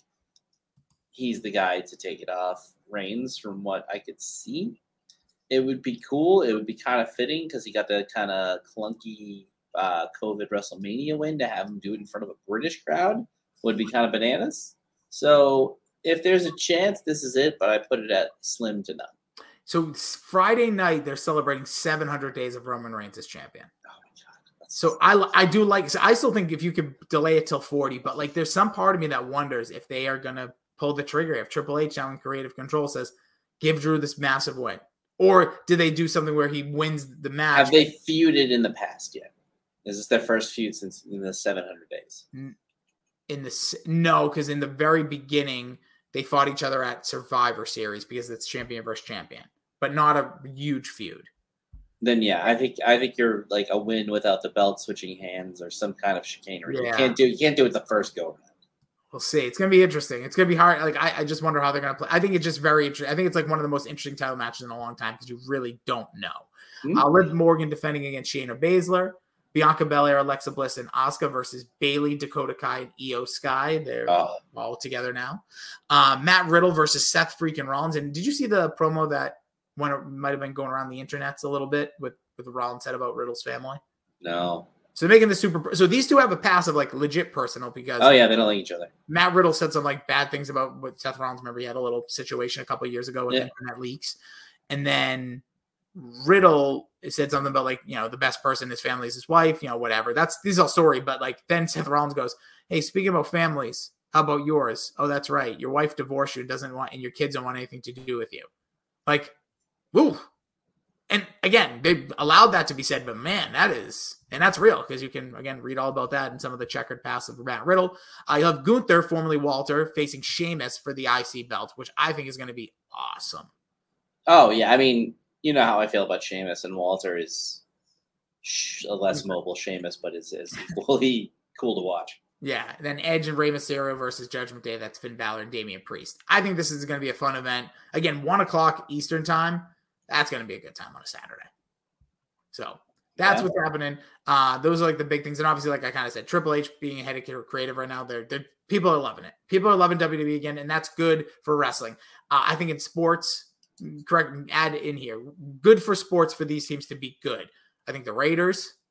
he's the guy to take it off Reigns from what I could see. It would be cool. It would be kind of fitting because he got the kind of clunky uh, COVID WrestleMania win. To have him do it in front of a British crowd would be kind of bananas. So if there's a chance, this is it, but I put it at slim to none. So Friday night, they're celebrating seven hundred days of Roman Reigns as champion. Oh, my God. So I, I do like, so I still think if you could delay it till forty, but like there's some part of me that wonders if they are going to pull the trigger. If Triple H now in creative control says, give Drew this massive win. Or did they do something where he wins the match? Have they feuded in the past yet? Is this their first feud since in the seven hundred days? In the no, because in the very beginning they fought each other at Survivor Series because it's champion versus champion, but not a huge feud. Then yeah, I think I think you're like a win without the belt switching hands or some kind of chicanery. Yeah. You can't do you can't do it the first go around. We'll see. It's going to be interesting. It's going to be hard. Like, I, I just wonder how they're going to play. I think it's just very interesting. I think it's like one of the most interesting title matches in a long time because you really don't know. Mm-hmm. Uh, Liv Morgan defending against Shayna Baszler, Bianca Belair, Alexa Bliss, and Asuka versus Bayley, Dakota Kai, and Io Sky. They're oh. all together now. Uh, Matt Riddle versus Seth freaking Rollins. And did you see the promo that when it might have been going around the internets a little bit with, with Rollins said about Riddle's family? No. So they're making the super. So these two have a passive, like legit personal because. Oh yeah, they don't like each other. Matt Riddle said some like bad things about what Seth Rollins. Remember, he had a little situation a couple of years ago with yeah. internet leaks, and then Riddle said something about like you know the best person in his family is his wife. You know whatever. That's this is all story, but like then Seth Rollins goes, "Hey, speaking about families, how about yours? Oh, that's right. Your wife divorced you, doesn't want, and your kids don't want anything to do with you." Like, woo. And again, they allowed that to be said, but man, that is, and that's real because you can, again, read all about that in some of the checkered past of Matt Riddle. Uh, you have Gunther, formerly Walter, facing Sheamus for the I C belt, which I think is going to be awesome. Oh, yeah. I mean, you know how I feel about Sheamus, and Walter is a less mobile Sheamus, but is, is equally cool to watch. Yeah, and then Edge and Rey Mysterio versus Judgment Day. That's Finn Balor and Damian Priest. I think this is going to be a fun event. Again, one o'clock Eastern time. That's going to be a good time on a Saturday. So that's yeah. what's happening. Uh, those are like the big things. And obviously, like I kind of said, Triple H being ahead of creative right now, they're, they're people are loving it. People are loving W W E again, and that's good for wrestling. Uh, I think in sports, correct, add in here, good for sports for these teams to be good. I think the Raiders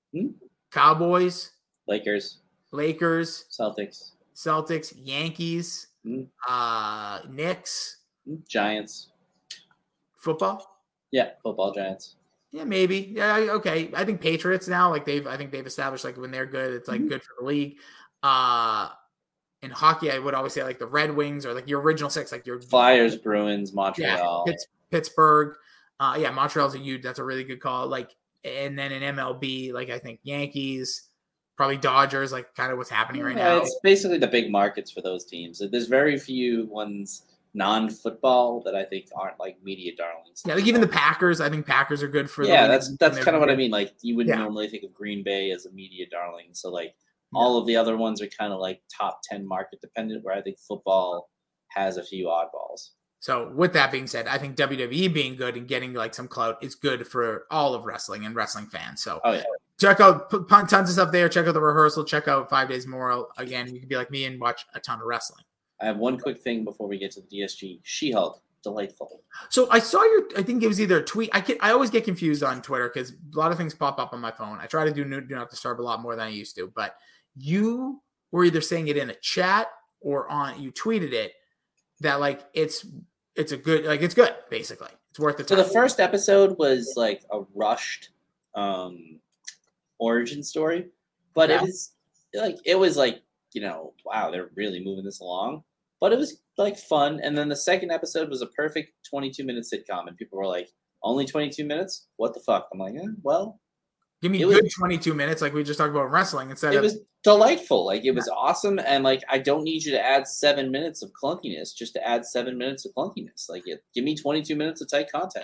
Hmm? Cowboys, Lakers, Lakers, Celtics, Celtics, Yankees, Hmm? uh, Knicks, Hmm? Giants. football. Yeah, football Giants. Yeah, maybe. Yeah, I- okay. I think Patriots now, like they've, I think they've established like when they're good, it's like Mhm. good for the league. Uh, in hockey, I would always say like the Red Wings or like your original six, like your Flyers, Bruins, yeah, Montreal. Pitts, Pittsburgh. Uh, yeah, Montreal's a huge. That's a really good call. Like, and then in M L B, like I think Yankees, probably Dodgers, like kind of what's happening right Yeah, now. it's basically the big markets for those teams. There's very few ones non-football that I think aren't like media darlings. Yeah, like even the Packers. I think Packers are good for. Yeah, the that's league, that's and kind of they're what I good. mean. Like you wouldn't Yeah. normally think of Green Bay as a media darling. So like No. all of the other ones are kind of like top ten market dependent. Where I think football has a few oddballs. So with that being said, I think W W E being good and getting like some clout is good for all of wrestling and wrestling fans. So Oh yeah, check out p- tons of stuff there. Check out the rehearsal. Check out Five Days More. Again, you can be like me and watch a ton of wrestling. I have one quick thing before we get to the D S G. She-Hulk, delightful. So I saw your. I think it was either a tweet. I can, I always get confused on Twitter because a lot of things pop up on my phone. I try to do do not disturb a lot more than I used to. But you were either saying it in a chat or on you tweeted it that like it's it's a good like it's good basically. It's worth the So time. the first episode was like a rushed um, origin story, but it Yeah. was like it was like you know wow they're really moving this along, but it was like fun. And then the second episode was a perfect twenty-two minute sitcom, and people were like, "Only twenty-two minutes? What the fuck?" I'm like, eh, "Well, Give me it good was- twenty-two minutes like we just talked about wrestling instead it of was delightful. Like it was awesome, and like I don't need you to add seven minutes of clunkiness just to add seven minutes of clunkiness. Like it, give me twenty-two minutes of tight content."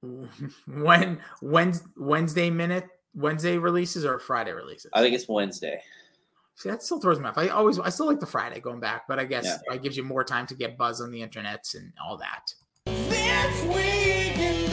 when Wednesday, Wednesday minute Wednesday releases or Friday releases. I think it's Wednesday. See, that still throws me off. I always I still like the Friday going back, but I guess Yeah. it gives you more time to get buzz on the internets and all that. This week in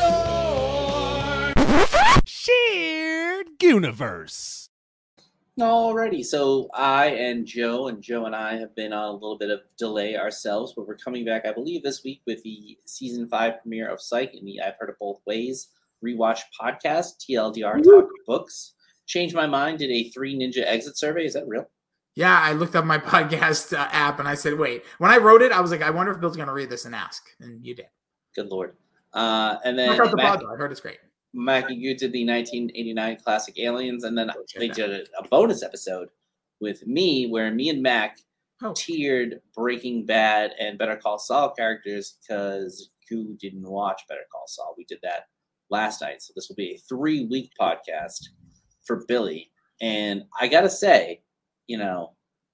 the shared universe. Alrighty, so I and Joe and Joe and I have been on a little bit of delay ourselves, but we're coming back, I believe, this week with the season five premiere of Psych and the I've Heard It Both Ways rewatch podcast, T L D R Talk Books. Changed my mind, did a Three Ninja exit survey. Is that real? Yeah, I looked up my podcast uh, app and I said, wait. When I wrote it, I was like, I wonder if Bill's going to read this and ask. And you did. Good lord. Uh, and then Check out the Mac, pod, though. I heard it's great. Mac and Good did the nineteen eighty-nine classic Aliens, and then check they that. did a, a bonus episode with me where me and Mac Oh, tiered Breaking Bad and Better Call Saul characters because Goo didn't watch Better Call Saul. We did that last night, so this will be a three-week podcast for Billy. And I gotta say, you know,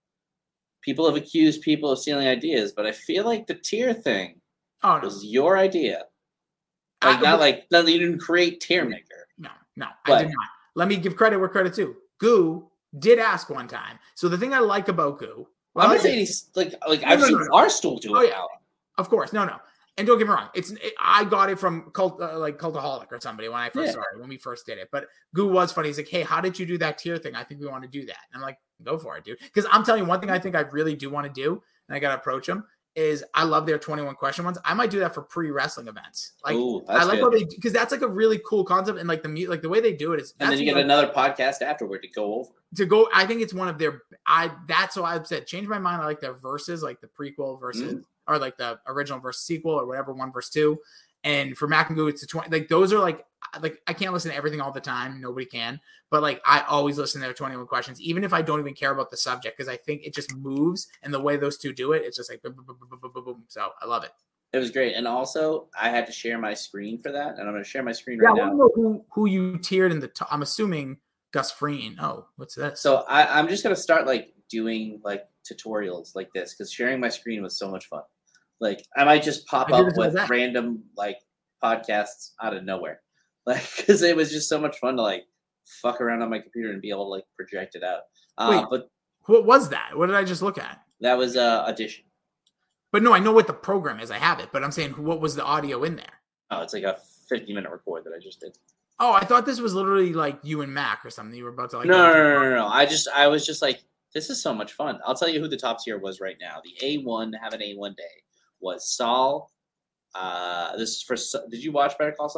people have accused people of stealing ideas, but I feel like the tier thing oh no. was your idea. Like, I- not like, no, you didn't create Tier Maker. No, no, I But- did not. Let me give credit where credit's due. Goo did ask one time. So the thing I like about Goo, well, I'm I not saying he's like, like No, I've no, seen no, no. Barstool do it Oh, yeah. now. of course, no, no. And don't get me wrong, it's it, I got it from cult uh, like Cultaholic or somebody when I first Yeah. started when we first did it. But Goo was funny. He's like, "Hey, how did you do that tier thing? I think we want to do that." And I'm like, "Go for it, dude." Because I'm telling you, one thing I think I really do want to do, and I got to approach them is I love their twenty-one question ones. I might do that for pre-wrestling events. Like Ooh, I that's like good. how they because that's like a really cool concept and like the mu- like the way they do it is. And then that's you get like- another podcast afterward to go over. to go. I think it's one of their. I that's why I've said change my mind. I like their verses, like the prequel versus or like the original versus sequel or whatever, one verse two. And for Mac and Goo, it's a twenty. Like those are like like I can't listen to everything all the time. Nobody can, but like I always listen to their twenty-one questions, even if I don't even care about the subject, because I think it just moves and the way those two do it, it's just like boom, boom, boom, boom, boom, boom, boom. So I love it. It was great. And also, I had to share my screen for that, and I'm going to share my screen Yeah, I right want to now. know who who you tiered in the. Top. I'm assuming Gus Freen. Oh, what's this? So I, I'm just going to start like doing like tutorials like this because sharing my screen was so much fun. Like I might just pop I did up as well with as that. random like podcasts out of nowhere, like because it was just so much fun to like fuck around on my computer and be able to like project it out. Uh, Wait. but what was that? What did I just look at? that was uh, Audition. But no, I know what the program is. I have it, but I'm saying what was the audio in there? Oh, it's like a fifty minute record that I just did. Oh, I thought this was literally like you and Mac or something. You were about to like. No, no, no, no, no. I just, I was just like, this is so much fun. I'll tell you who the top tier was right now. The A one, have an A one day, was Saul. Uh, this is for. Did you watch Better Call Saul?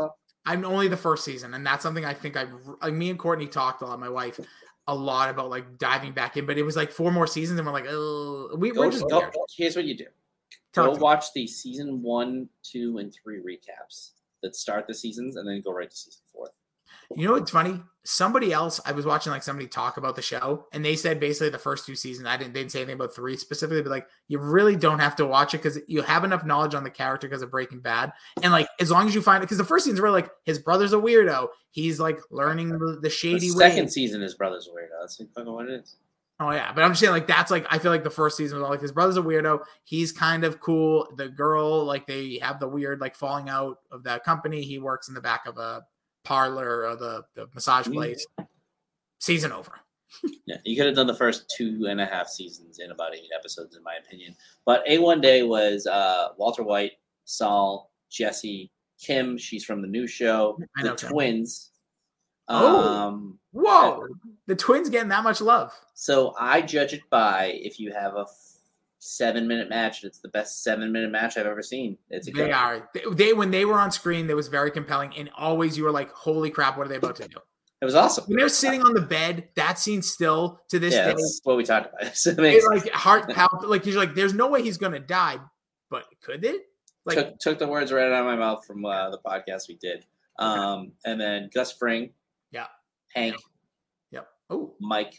I'm only the first season, and that's something I think I like. Me and Courtney talked a lot. My wife a lot about like diving back in, but it was like four more seasons, and we're like, oh, we, Go, we're just go, weird. here's what you do. Talk Go to me. watch the season one, two, and three recaps that start the seasons, and then go right to season four. You know what's funny? Somebody else, I was watching like somebody talk about the show, and they said basically the first two seasons. I didn't, they didn't say anything about three specifically, but like you really don't have to watch it because you have enough knowledge on the character because of Breaking Bad, and like as long as you find it, because the first season's really like his brother's a weirdo. He's like learning the, the shady The second ways. season is Brothers Weirdo. That's fucking what it is. Oh yeah, but I'm just saying like that's like I feel like the first season was all like his brother's a weirdo. He's kind of cool. The girl, like they have the weird like falling out of that company. He works in the back of a parlor or the, the massage place. Season over. Yeah, you could have done the first two and a half seasons in about eight episodes, in my opinion. But A one Day was uh, Walter White, Saul, Jesse, Kim. She's from the new show. I The know Kim. twins. Oh. Um, Whoa, the twins getting that much love. so I judge it by if you have a f- seven-minute match. It's the best seven-minute match I've ever seen. It's a They good. are. They, they when they were on screen, they was very compelling, and always you were like, "Holy crap, what are they about to do?" It was awesome. When they're sitting on the bed, that scene still to this Yeah, day, that's what we talked about. So it it, makes, like heart palp. Like you're like, "There's no way he's gonna die," but could it? Like, took took the words right out of my mouth from uh, the podcast we did. Um, and then Gus Fring, yeah, Hank, yep. Oh, Mike,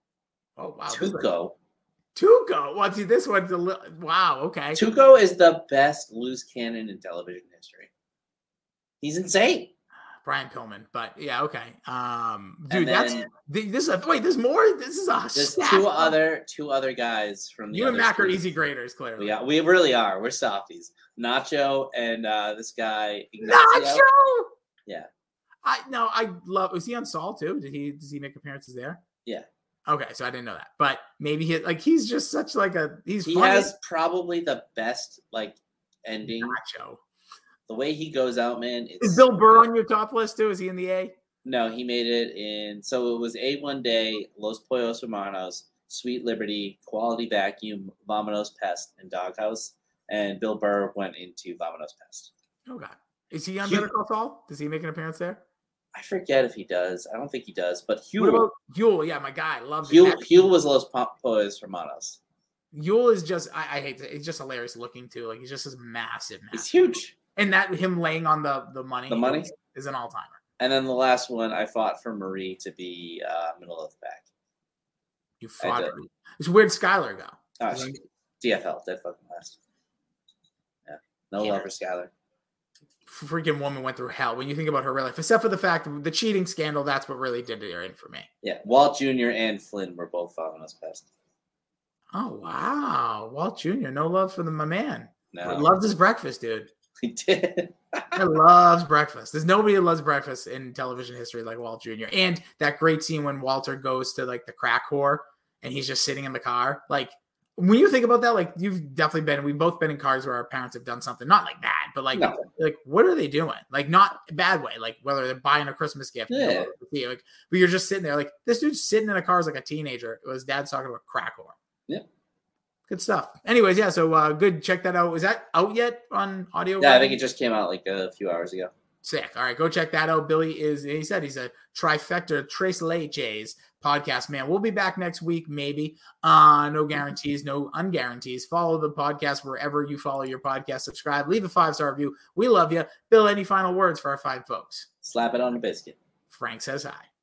oh wow, this is like- Tuco. Tuco. Well, see, this one's a little. Wow. Okay. Tuco is the best loose cannon in television history. He's insane. Brian Pillman, but yeah, okay. Um, And dude, that's then- th- this is a wait. There's more. This is a There's stack two of- other two other guys from the You and other Mac are schools. easy graders, clearly. We, are, we really are. We're softies. Nacho and uh, this guy Ignacio. Nacho. Yeah. I no, I love. Was he on Saul too? Did he? Does he make appearances there? Yeah. Okay, so I didn't know that, but maybe he like he's just such like a he's He funny. has probably the best like ending. Nacho. The way he goes out, man. It's Is Bill Burr on your top list too? Is he in the A? No, he made it in. So it was A One Day, Los Pollos Hermanos, Sweet Liberty, Quality Vacuum, Vamonos Pest, and Doghouse. And Bill Burr went into Vamonos Pest. Oh God, is he on Hugh- Better Call Saul? Does he make an appearance there? I forget if he does. I don't think he does. But What Huel, about Yule? Yeah, my guy, loves it. Huel, That- Huel was Los Po- Pollos Hermanos. Yule is just I, I hate it. He's just hilarious looking too. Like he's just this massive, He's massive. huge. And that him laying on the the money, The money? is an all timer. And then the last one, I fought for Marie to be uh, middle of the pack. You I fought. did. it. It's weird. Skylar go. Oh, she- D F L, dead fucking last. Yeah, no Yeah. love for Skylar. Freaking woman went through hell when you think about her real life. Except for the fact of the cheating scandal, that's what really did her in for me. Yeah, Walt Junior and Flynn were both Vamonos Pest. Oh wow, Walt Junior No love for the my man. No, Loves his breakfast, dude. he did. He loves breakfast. There's nobody that loves breakfast in television history like Walt Junior And that great scene when Walter goes to like the crack whore and he's just sitting in the car. Like when you think about that, like you've definitely been, we've both been in cars where our parents have done something, not like that, but like, No. like what are they doing? Like not a bad way, like whether they're buying a Christmas gift, you know, Yeah. you know, like, but you're just sitting there like this dude's sitting in a car as like a teenager. It was dad's talking about crack whore. Yeah. Good stuff. Anyways, yeah. So uh, good. Check that out. Is that out yet on audio? Yeah, I think it just came out like a few hours ago. Sick. All right, go check that out. Billy is, he said he's a trifecta, Trace Leches podcast man. We'll be back next week, maybe. Uh, no guarantees, no unguarantees. Follow the podcast wherever you follow your podcast. Subscribe, leave a five-star review. We love you. Bill, any final words for our five folks? Slap it on the biscuit. Frank says hi.